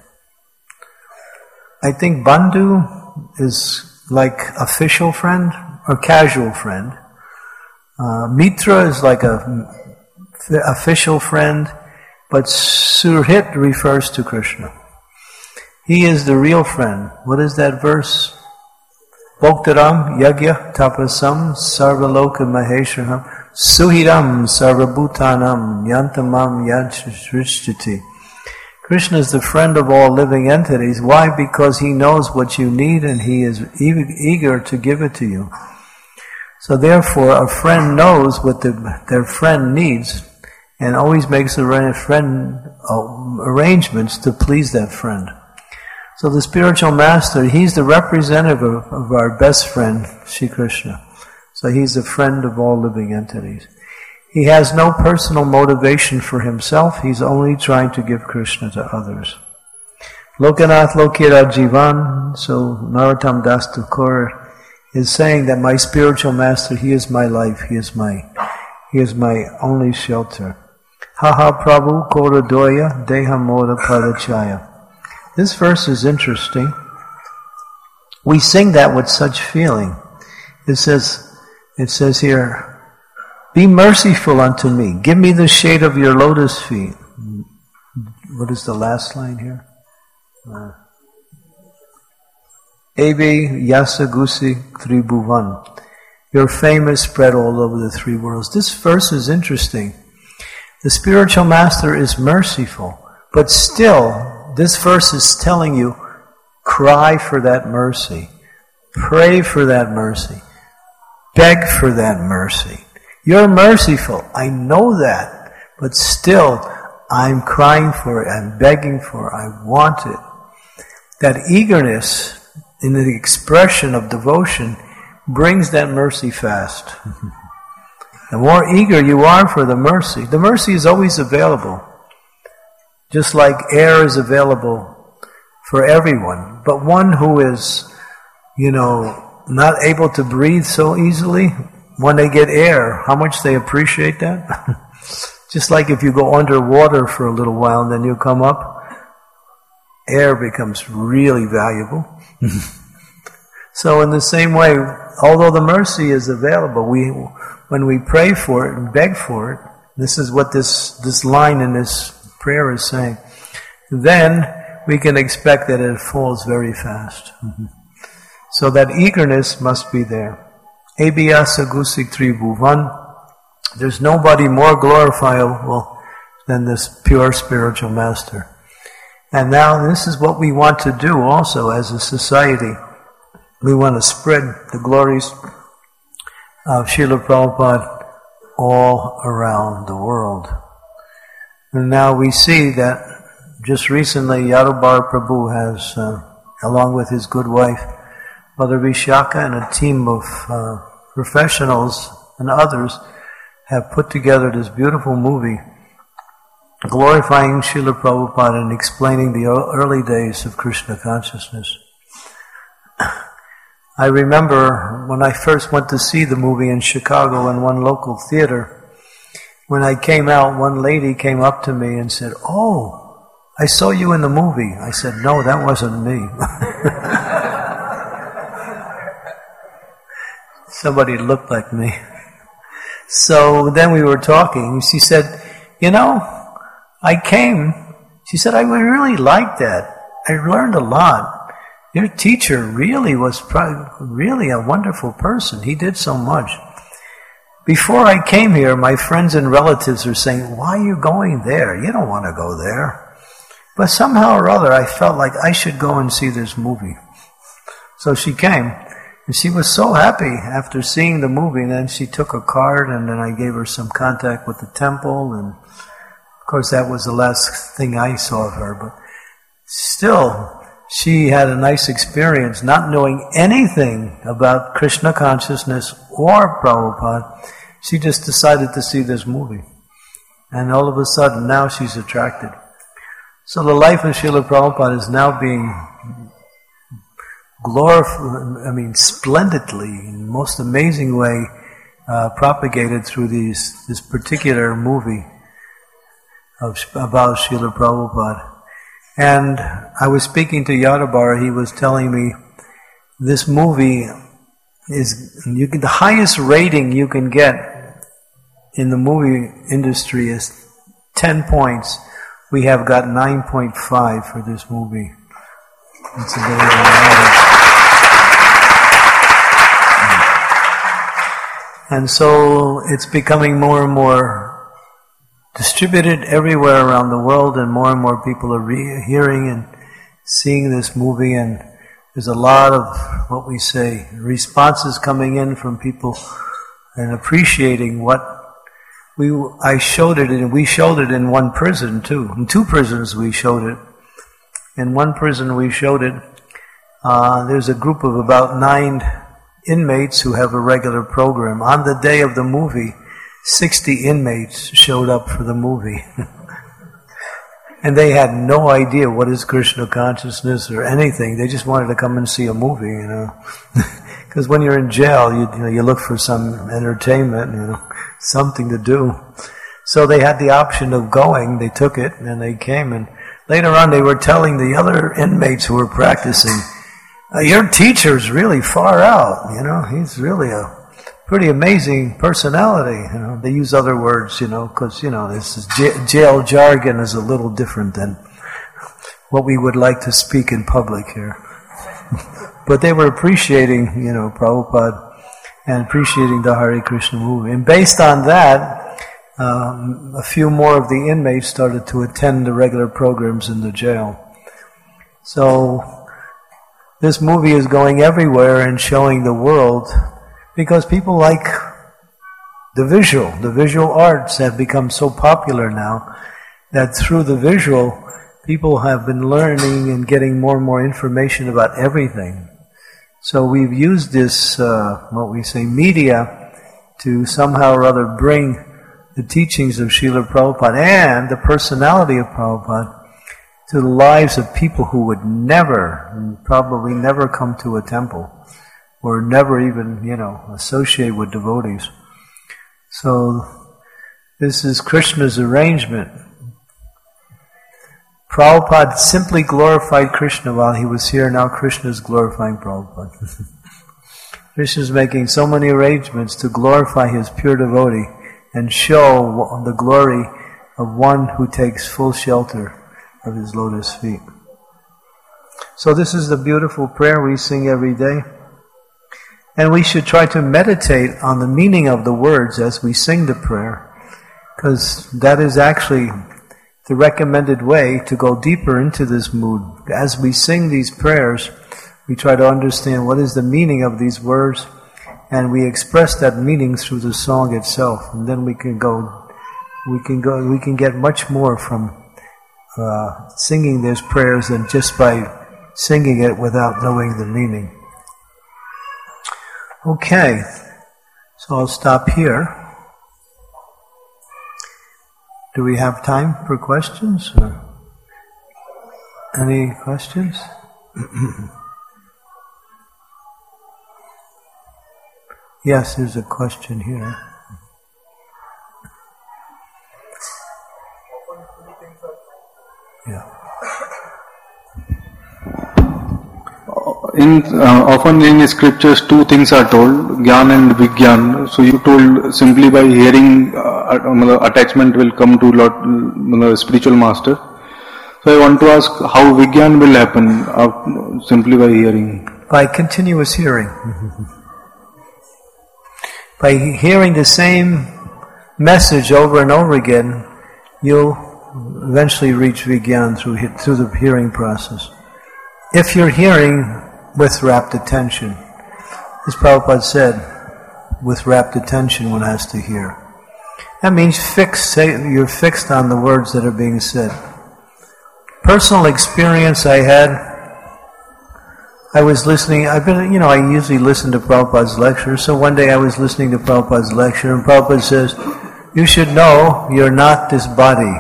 I think Bandhu is like official friend or casual friend. Uh, Mitra is like a official friend, but Suhit refers to Krishna. He is the real friend. What is that verse? Bhoktaram yagya tapasam sarvaloka maheshaham suhiram sarvabhutanam yantamam yajrishtiti. Krishna is the friend of all living entities. Why? Because he knows what you need and he is eager to give it to you. So therefore, a friend knows what the, their friend needs and always makes a friend uh, arrangements to please that friend. So the spiritual master, he's the representative of, of our best friend, Shri Krishna. So he's the friend of all living entities. He has no personal motivation for himself. He's only trying to give Krishna to others. Lokanath Lokira Jivan, so Narottam Das Thakur is saying that my spiritual master, he is my life, he is my, He is my only shelter. Haha Prabhu Koradoya Deha Moda Padachaya. This verse is interesting. We sing that with such feeling. It says, it says here, be merciful unto me. Give me the shade of your lotus feet. What is the last line here? Uh, Ebe Yasagusi Tribhuvan. Your fame is spread all over the three worlds. This verse is interesting. The spiritual master is merciful, but still, this verse is telling you, cry for that mercy. Pray for that mercy. Beg for that mercy. You're merciful. I know that. But still, I'm crying for it. I'm begging for it. I want it. That eagerness in the expression of devotion brings that mercy fast. The more eager you are for the mercy, the mercy is always available. Just like air is available for everyone. But one who is, you know, not able to breathe so easily, when they get air, how much they appreciate that? Just like if you go underwater for a little while and then you come up, air becomes really valuable. So in the same way, although the mercy is available, we, when we pray for it and beg for it, this is what this, this line in this prayer is saying, then we can expect that it falls very fast. So that eagerness must be there. Abhyasa Gusik Tribhuvan. There's nobody more glorifiable than this pure spiritual master. And now this is what we want to do also as a society. We want to spread the glories of Srila Prabhupada all around the world. And now we see that just recently Yadubar Prabhu has, uh, along with his good wife, Mother Vishaka, and a team of uh, professionals and others have put together this beautiful movie glorifying Srila Prabhupada and explaining the early days of Krishna consciousness. I remember when I first went to see the movie in Chicago in one local theater, when I came out, one lady came up to me and said, "Oh, I saw you in the movie." I said, "No, that wasn't me." Somebody looked like me. So then we were talking. She said, "You know, I came." She said, "I really liked that. I learned a lot. Your teacher really was probably really a wonderful person. He did so much. Before I came here, my friends and relatives are saying, 'Why are you going there? You don't want to go there.' But somehow or other, I felt like I should go and see this movie." So she came. And she was so happy after seeing the movie. And then she took a card, and then I gave her some contact with the temple. And of course, that was the last thing I saw of her. But still, she had a nice experience, not knowing anything about Krishna consciousness or Prabhupada. She just decided to see this movie. And all of a sudden, now she's attracted. So the life of Srila Prabhupada is now being glorified, I mean, splendidly, in the most amazing way, uh, propagated through these this particular movie of, about Srila Prabhupada. And I was speaking to Yadubar. He was telling me this movie is you can, the highest rating you can get in the movie industry is ten points. We have got nine point five for this movie. It's a very And so it's becoming more and more distributed everywhere around the world, and more and more people are re- hearing and seeing this movie, and there's a lot of, what we say, responses coming in from people and appreciating what we, I showed it, and we showed it in one prison too. In two prisons we showed it. In one prison we showed it. Uh, there's a group of about nine inmates who have a regular program. On the day of the movie, sixty inmates showed up for the movie. And they had no idea what is Krishna consciousness or anything. They just wanted to come and see a movie, you know. Because when you're in jail, you, you know, you look for some entertainment, you know, something to do. So they had the option of going, they took it, and they came, and later on they were telling the other inmates who were practicing, uh, your teacher's really far out, you know, he's really a pretty amazing personality, you know. They use other words, you know, because, you know, this is j- jail jargon is a little different than what we would like to speak in public here. But they were appreciating, you know, Prabhupada and appreciating the Hare Krishna movement. And based on that, um, a few more of the inmates started to attend the regular programs in the jail. So this movie is going everywhere and showing the world, because people like the visual. The visual arts have become so popular now that through the visual, people have been learning and getting more and more information about everything. So we've used this, uh, what we say, media, to somehow or other bring the teachings of Srila Prabhupada and the personality of Prabhupada to the lives of people who would never, probably never come to a temple, or never even, you know, associate with devotees. So this is Krishna's arrangement. Prabhupada simply glorified Krishna while he was here. Now Krishna is glorifying Prabhupada. Krishna is making so many arrangements to glorify his pure devotee and show the glory of one who takes full shelter of his lotus feet. So this is the beautiful prayer we sing every day. And we should try to meditate on the meaning of the words as we sing the prayer, because that is actually the recommended way to go deeper into this mood. As we sing these prayers, we try to understand what is the meaning of these words, and we express that meaning through the song itself. And then we can go, we can go, we can get much more from uh, singing these prayers than just by singing it without knowing the meaning. Okay, so I'll stop here. Do we have time for questions? Or any questions? Yes, there's a question here. Yeah. In uh, often in scriptures, two things are told: Gyan and Vigyan. So you told simply by hearing, uh, attachment will come to Lord, uh, spiritual master. So I want to ask how Vigyan will happen uh, simply by hearing. By continuous hearing. By hearing the same message over and over again, you'll eventually reach Vigyan through through the hearing process. If you're hearing with rapt attention, as Prabhupada said, with rapt attention one has to hear. That means fix, say, you're fixed on the words that are being said. Personal experience I had, I was listening, I've been, you know, I usually listen to Prabhupada's lecture, so one day I was listening to Prabhupada's lecture, and Prabhupada says, you should know you're not this body.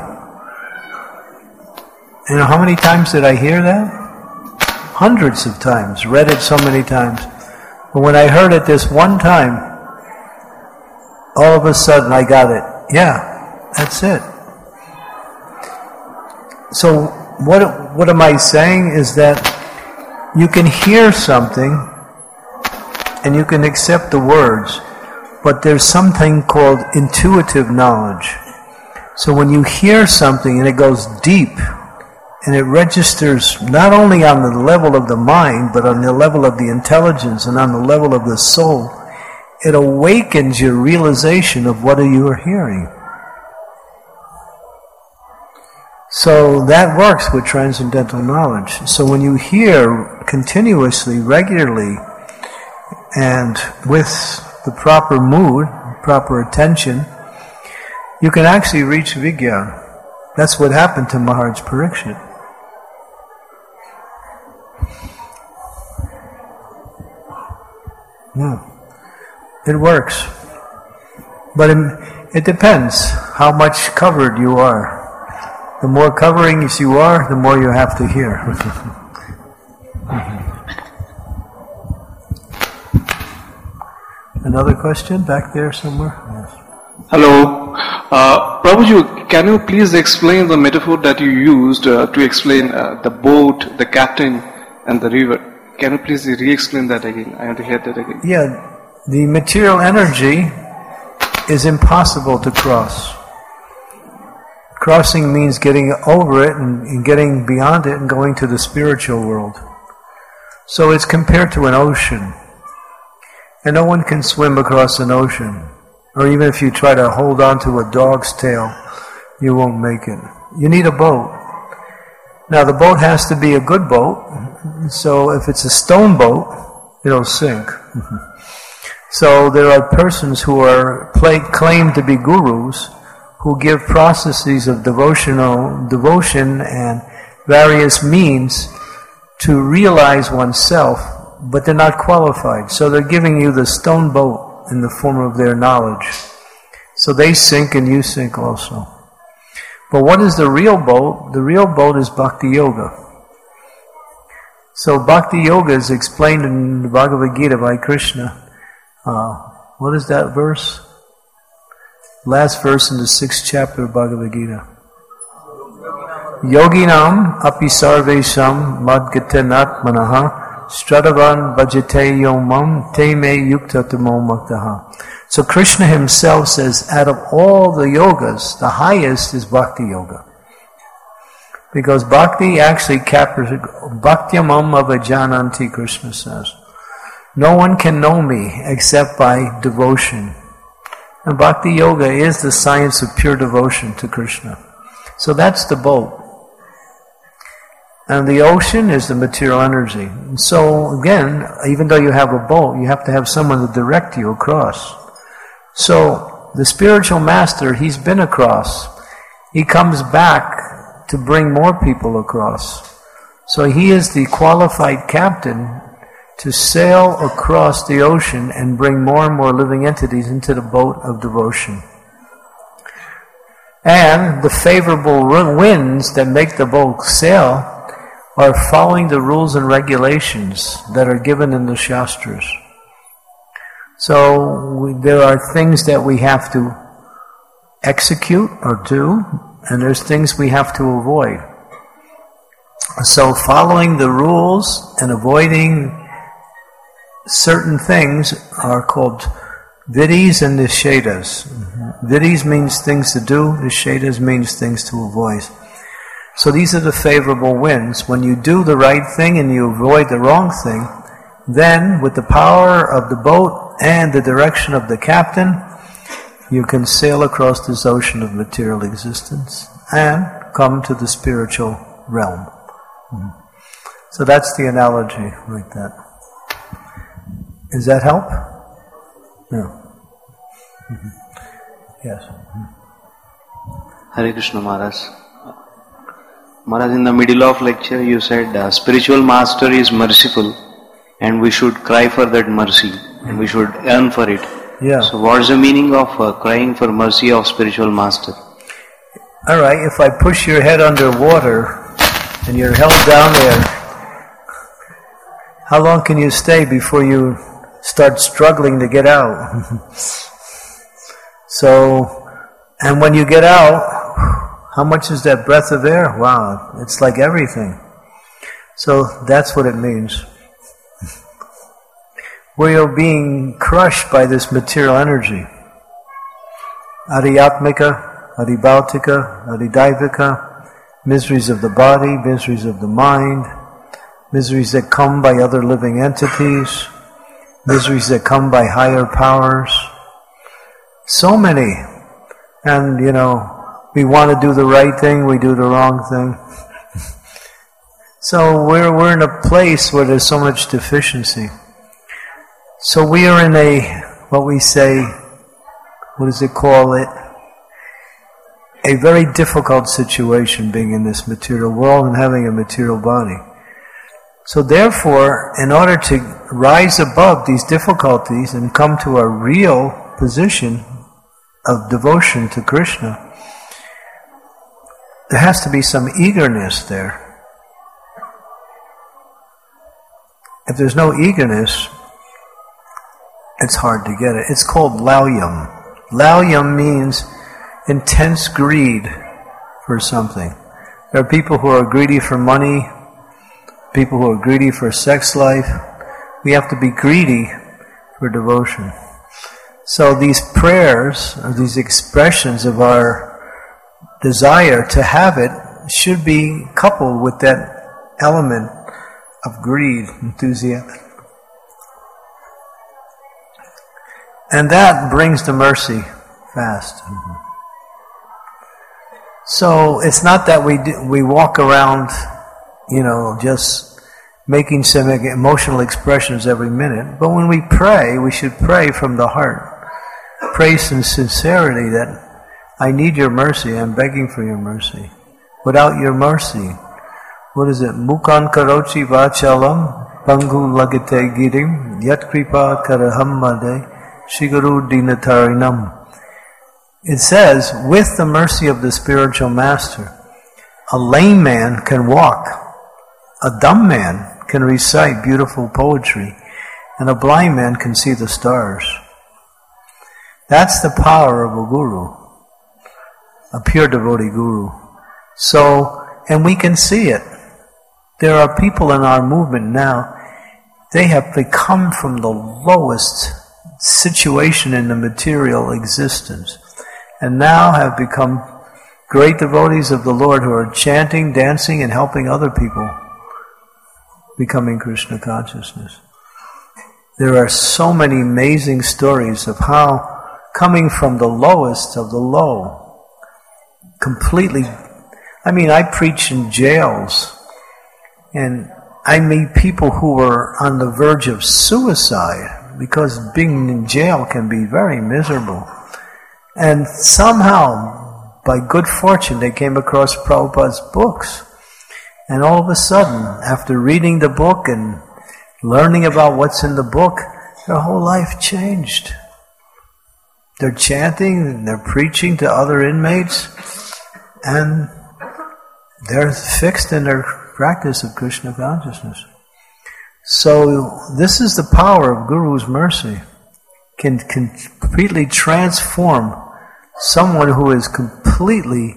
You know, how many times did I hear that? Hundreds of times, read it so many times. But when I heard it this one time, all of a sudden I got it. Yeah, that's it. So what what am I saying is that you can hear something and you can accept the words, but there's something called intuitive knowledge. So when you hear something and it goes deep, and it registers not only on the level of the mind, but on the level of the intelligence and on the level of the soul, it awakens your realization of what you are hearing. So that works with transcendental knowledge. So when you hear continuously, regularly, and with the proper mood, proper attention, you can actually reach Vigyan. That's what happened to Maharaj Parikshit. Yeah, it works. But it, it depends how much covered you are. The more coverings you are, the more you have to hear. Another question back there somewhere? Yes. Hello. Uh, Prabhuji, can you please explain the metaphor that you used uh, to explain uh, the boat, the captain, and the river? Can you please re-explain that again? I want to hear that again. Yeah, the material energy is impossible to cross. Crossing means getting over it and, and getting beyond it and going to the spiritual world. So it's compared to an ocean. And no one can swim across an ocean. Or even if you try to hold on to a dog's tail, you won't make it. You need a boat. Now the boat has to be a good boat. So if it's a stone boat, it'll sink. So there are persons who are play, claim to be gurus who give processes of devotional devotion and various means to realize oneself, but they're not qualified. So they're giving you the stone boat in the form of their knowledge. So they sink and you sink also. But what is the real boat? The real boat is Bhakti Yoga. So Bhakti Yoga is explained in the Bhagavad Gita by Krishna. Uh, what is that verse? Last verse in the sixth chapter of Bhagavad Gita. Yoginam api sarvesham madgatenatmanaha stradavan bhajate yomam te me yuktatamo maktaha. So Krishna himself says, out of all the yogas, the highest is Bhakti Yoga. Because Bhakti actually captures, Bhaktyamam avajananti, Krishna says. No one can know me except by devotion. And Bhakti Yoga is the science of pure devotion to Krishna. So that's the boat. And the ocean is the material energy. And so again, even though you have a boat, you have to have someone to direct you across. So the spiritual master, he's been across. He comes back to bring more people across. So he is the qualified captain to sail across the ocean and bring more and more living entities into the boat of devotion. And the favorable winds that make the boat sail are following the rules and regulations that are given in the Shastras. So we, there are things that we have to execute or do, and there's things we have to avoid. So following the rules and avoiding certain things are called vidis and nishedas. Vidis means things to do, nishedas means things to avoid. So these are the favorable winds. When you do the right thing and you avoid the wrong thing, then with the power of the boat and the direction of the captain, you can sail across this ocean of material existence and come to the spiritual realm. So that's the analogy like that. Does that help? No. Mm-hmm. Yes. Hare Krishna Maharaj. Maharaj, in the middle of lecture you said uh, spiritual master is merciful and we should cry for that mercy and we should earn for it. Yeah. So what is the meaning of uh, crying for mercy of spiritual master? Alright, if I push your head under water and you're held down there, how long can you stay before you start struggling to get out? So, and when you get out, how much is that breath of air? Wow, it's like everything. So that's what it means. We are being crushed by this material energy. Adhyatmika, adhibhautika, adhidaivika, miseries of the body, miseries of the mind, miseries that come by other living entities, miseries that come by higher powers. So many. And, you know, we want to do the right thing, we do the wrong thing. So we're we're in a place where there's so much deficiency. So we are in a, what we say, what does it call it? A very difficult situation being in this material world and having a material body. So therefore, in order to rise above these difficulties and come to a real position of devotion to Krishna, there has to be some eagerness there. If there's no eagerness, it's hard to get it. It's called lauyam. Lauyam means intense greed for something. There are people who are greedy for money, people who are greedy for sex life. We have to be greedy for devotion. So these prayers, or these expressions of our desire to have it, should be coupled with that element of greed, enthusiasm. And that brings the mercy fast. So it's not that we do, we walk around, you know, just making some emotional expressions every minute. But when we pray, we should pray from the heart. Pray in sincerity that I need your mercy, I'm begging for your mercy. Without your mercy, what is it? Mukhan karochi vachalam, pangu lagate girim, yat kripa karaham made, shiguru dinatarinam. It says, with the mercy of the spiritual master, a lame man can walk, a dumb man can recite beautiful poetry, and a blind man can see the stars. That's the power of a guru, a pure devotee guru. So, and we can see it. There are people in our movement now, they have become from the lowest situation in the material existence, and now have become great devotees of the Lord who are chanting, dancing, and helping other people becoming Krishna consciousness. There are so many amazing stories of how coming from the lowest of the low, completely, I mean, I preach in jails, and I meet people who are on the verge of suicide, because being in jail can be very miserable. And somehow, by good fortune, they came across Prabhupada's books. And all of a sudden, after reading the book and learning about what's in the book, their whole life changed. They're chanting and they're preaching to other inmates, and they're fixed in their practice of Krishna consciousness. So this is the power of Guru's mercy. Can completely transform someone who is completely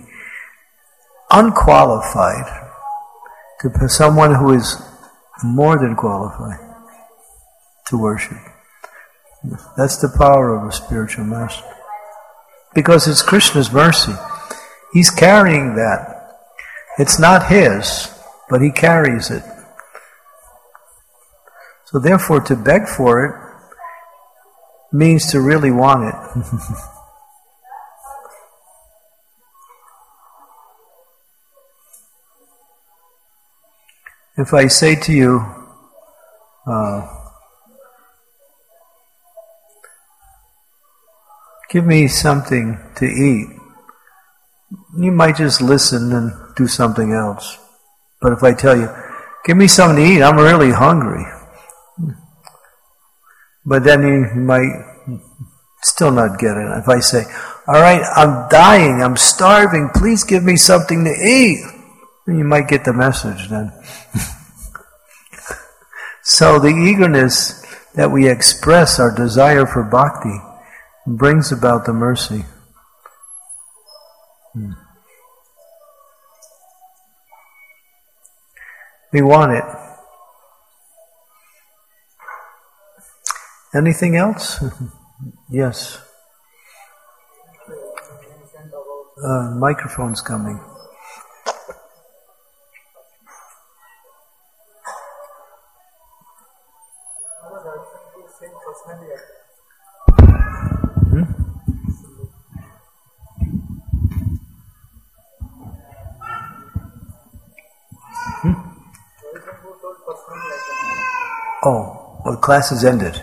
unqualified to someone who is more than qualified to worship. That's the power of a spiritual master. Because it's Krishna's mercy. He's carrying that. It's not his, but he carries it. So therefore, to beg for it means to really want it. If I say to you, uh, give me something to eat, you might just listen and do something else. But if I tell you, give me something to eat, I'm really hungry. But then you might still not get it. If I say, all right, I'm dying, I'm starving, please give me something to eat, you might get the message then. So the eagerness that we express our desire for bhakti brings about the mercy. Hmm. We want it. Anything else? Yes. Uh, microphone's coming. Hmm? Hmm? Oh, well, class has ended.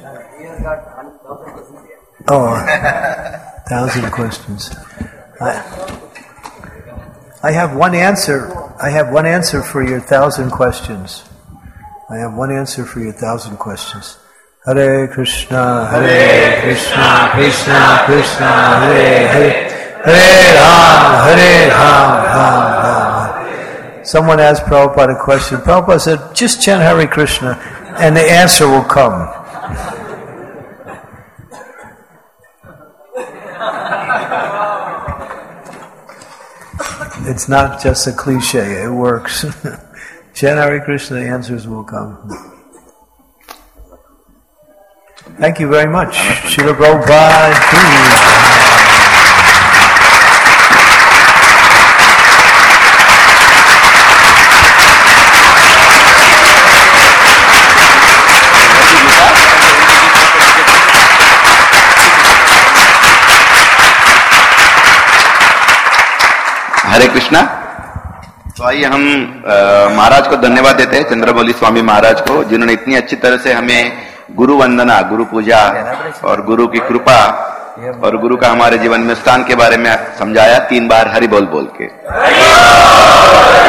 Oh, a thousand questions. I, I have one answer. I have one answer for your thousand questions. I have one answer for your thousand questions. Hare Krishna, Hare Krishna, Krishna Krishna, Hare Hare, Hare Ram, Hare Ram, Ram Ram. Someone asked Prabhupada a question. Prabhupada said, just chant Hare Krishna and the answer will come. It's not just a cliche, it works. Chant Hare Krishna, the answers will come. Thank you very much. Srila Prabhupada ki. हरे कृष्णा। तो आइए हम महाराज को धन्यवाद देते हैं, चंद्रमौली स्वामी महाराज को, जिन्होंने इतनी अच्छी तरह से हमें गुरु वंदना, गुरु पूजा और गुरु की कृपा और गुरु का हमारे जीवन में स्थान के बारे में समझाया, तीन बार हरि बोल बोल के।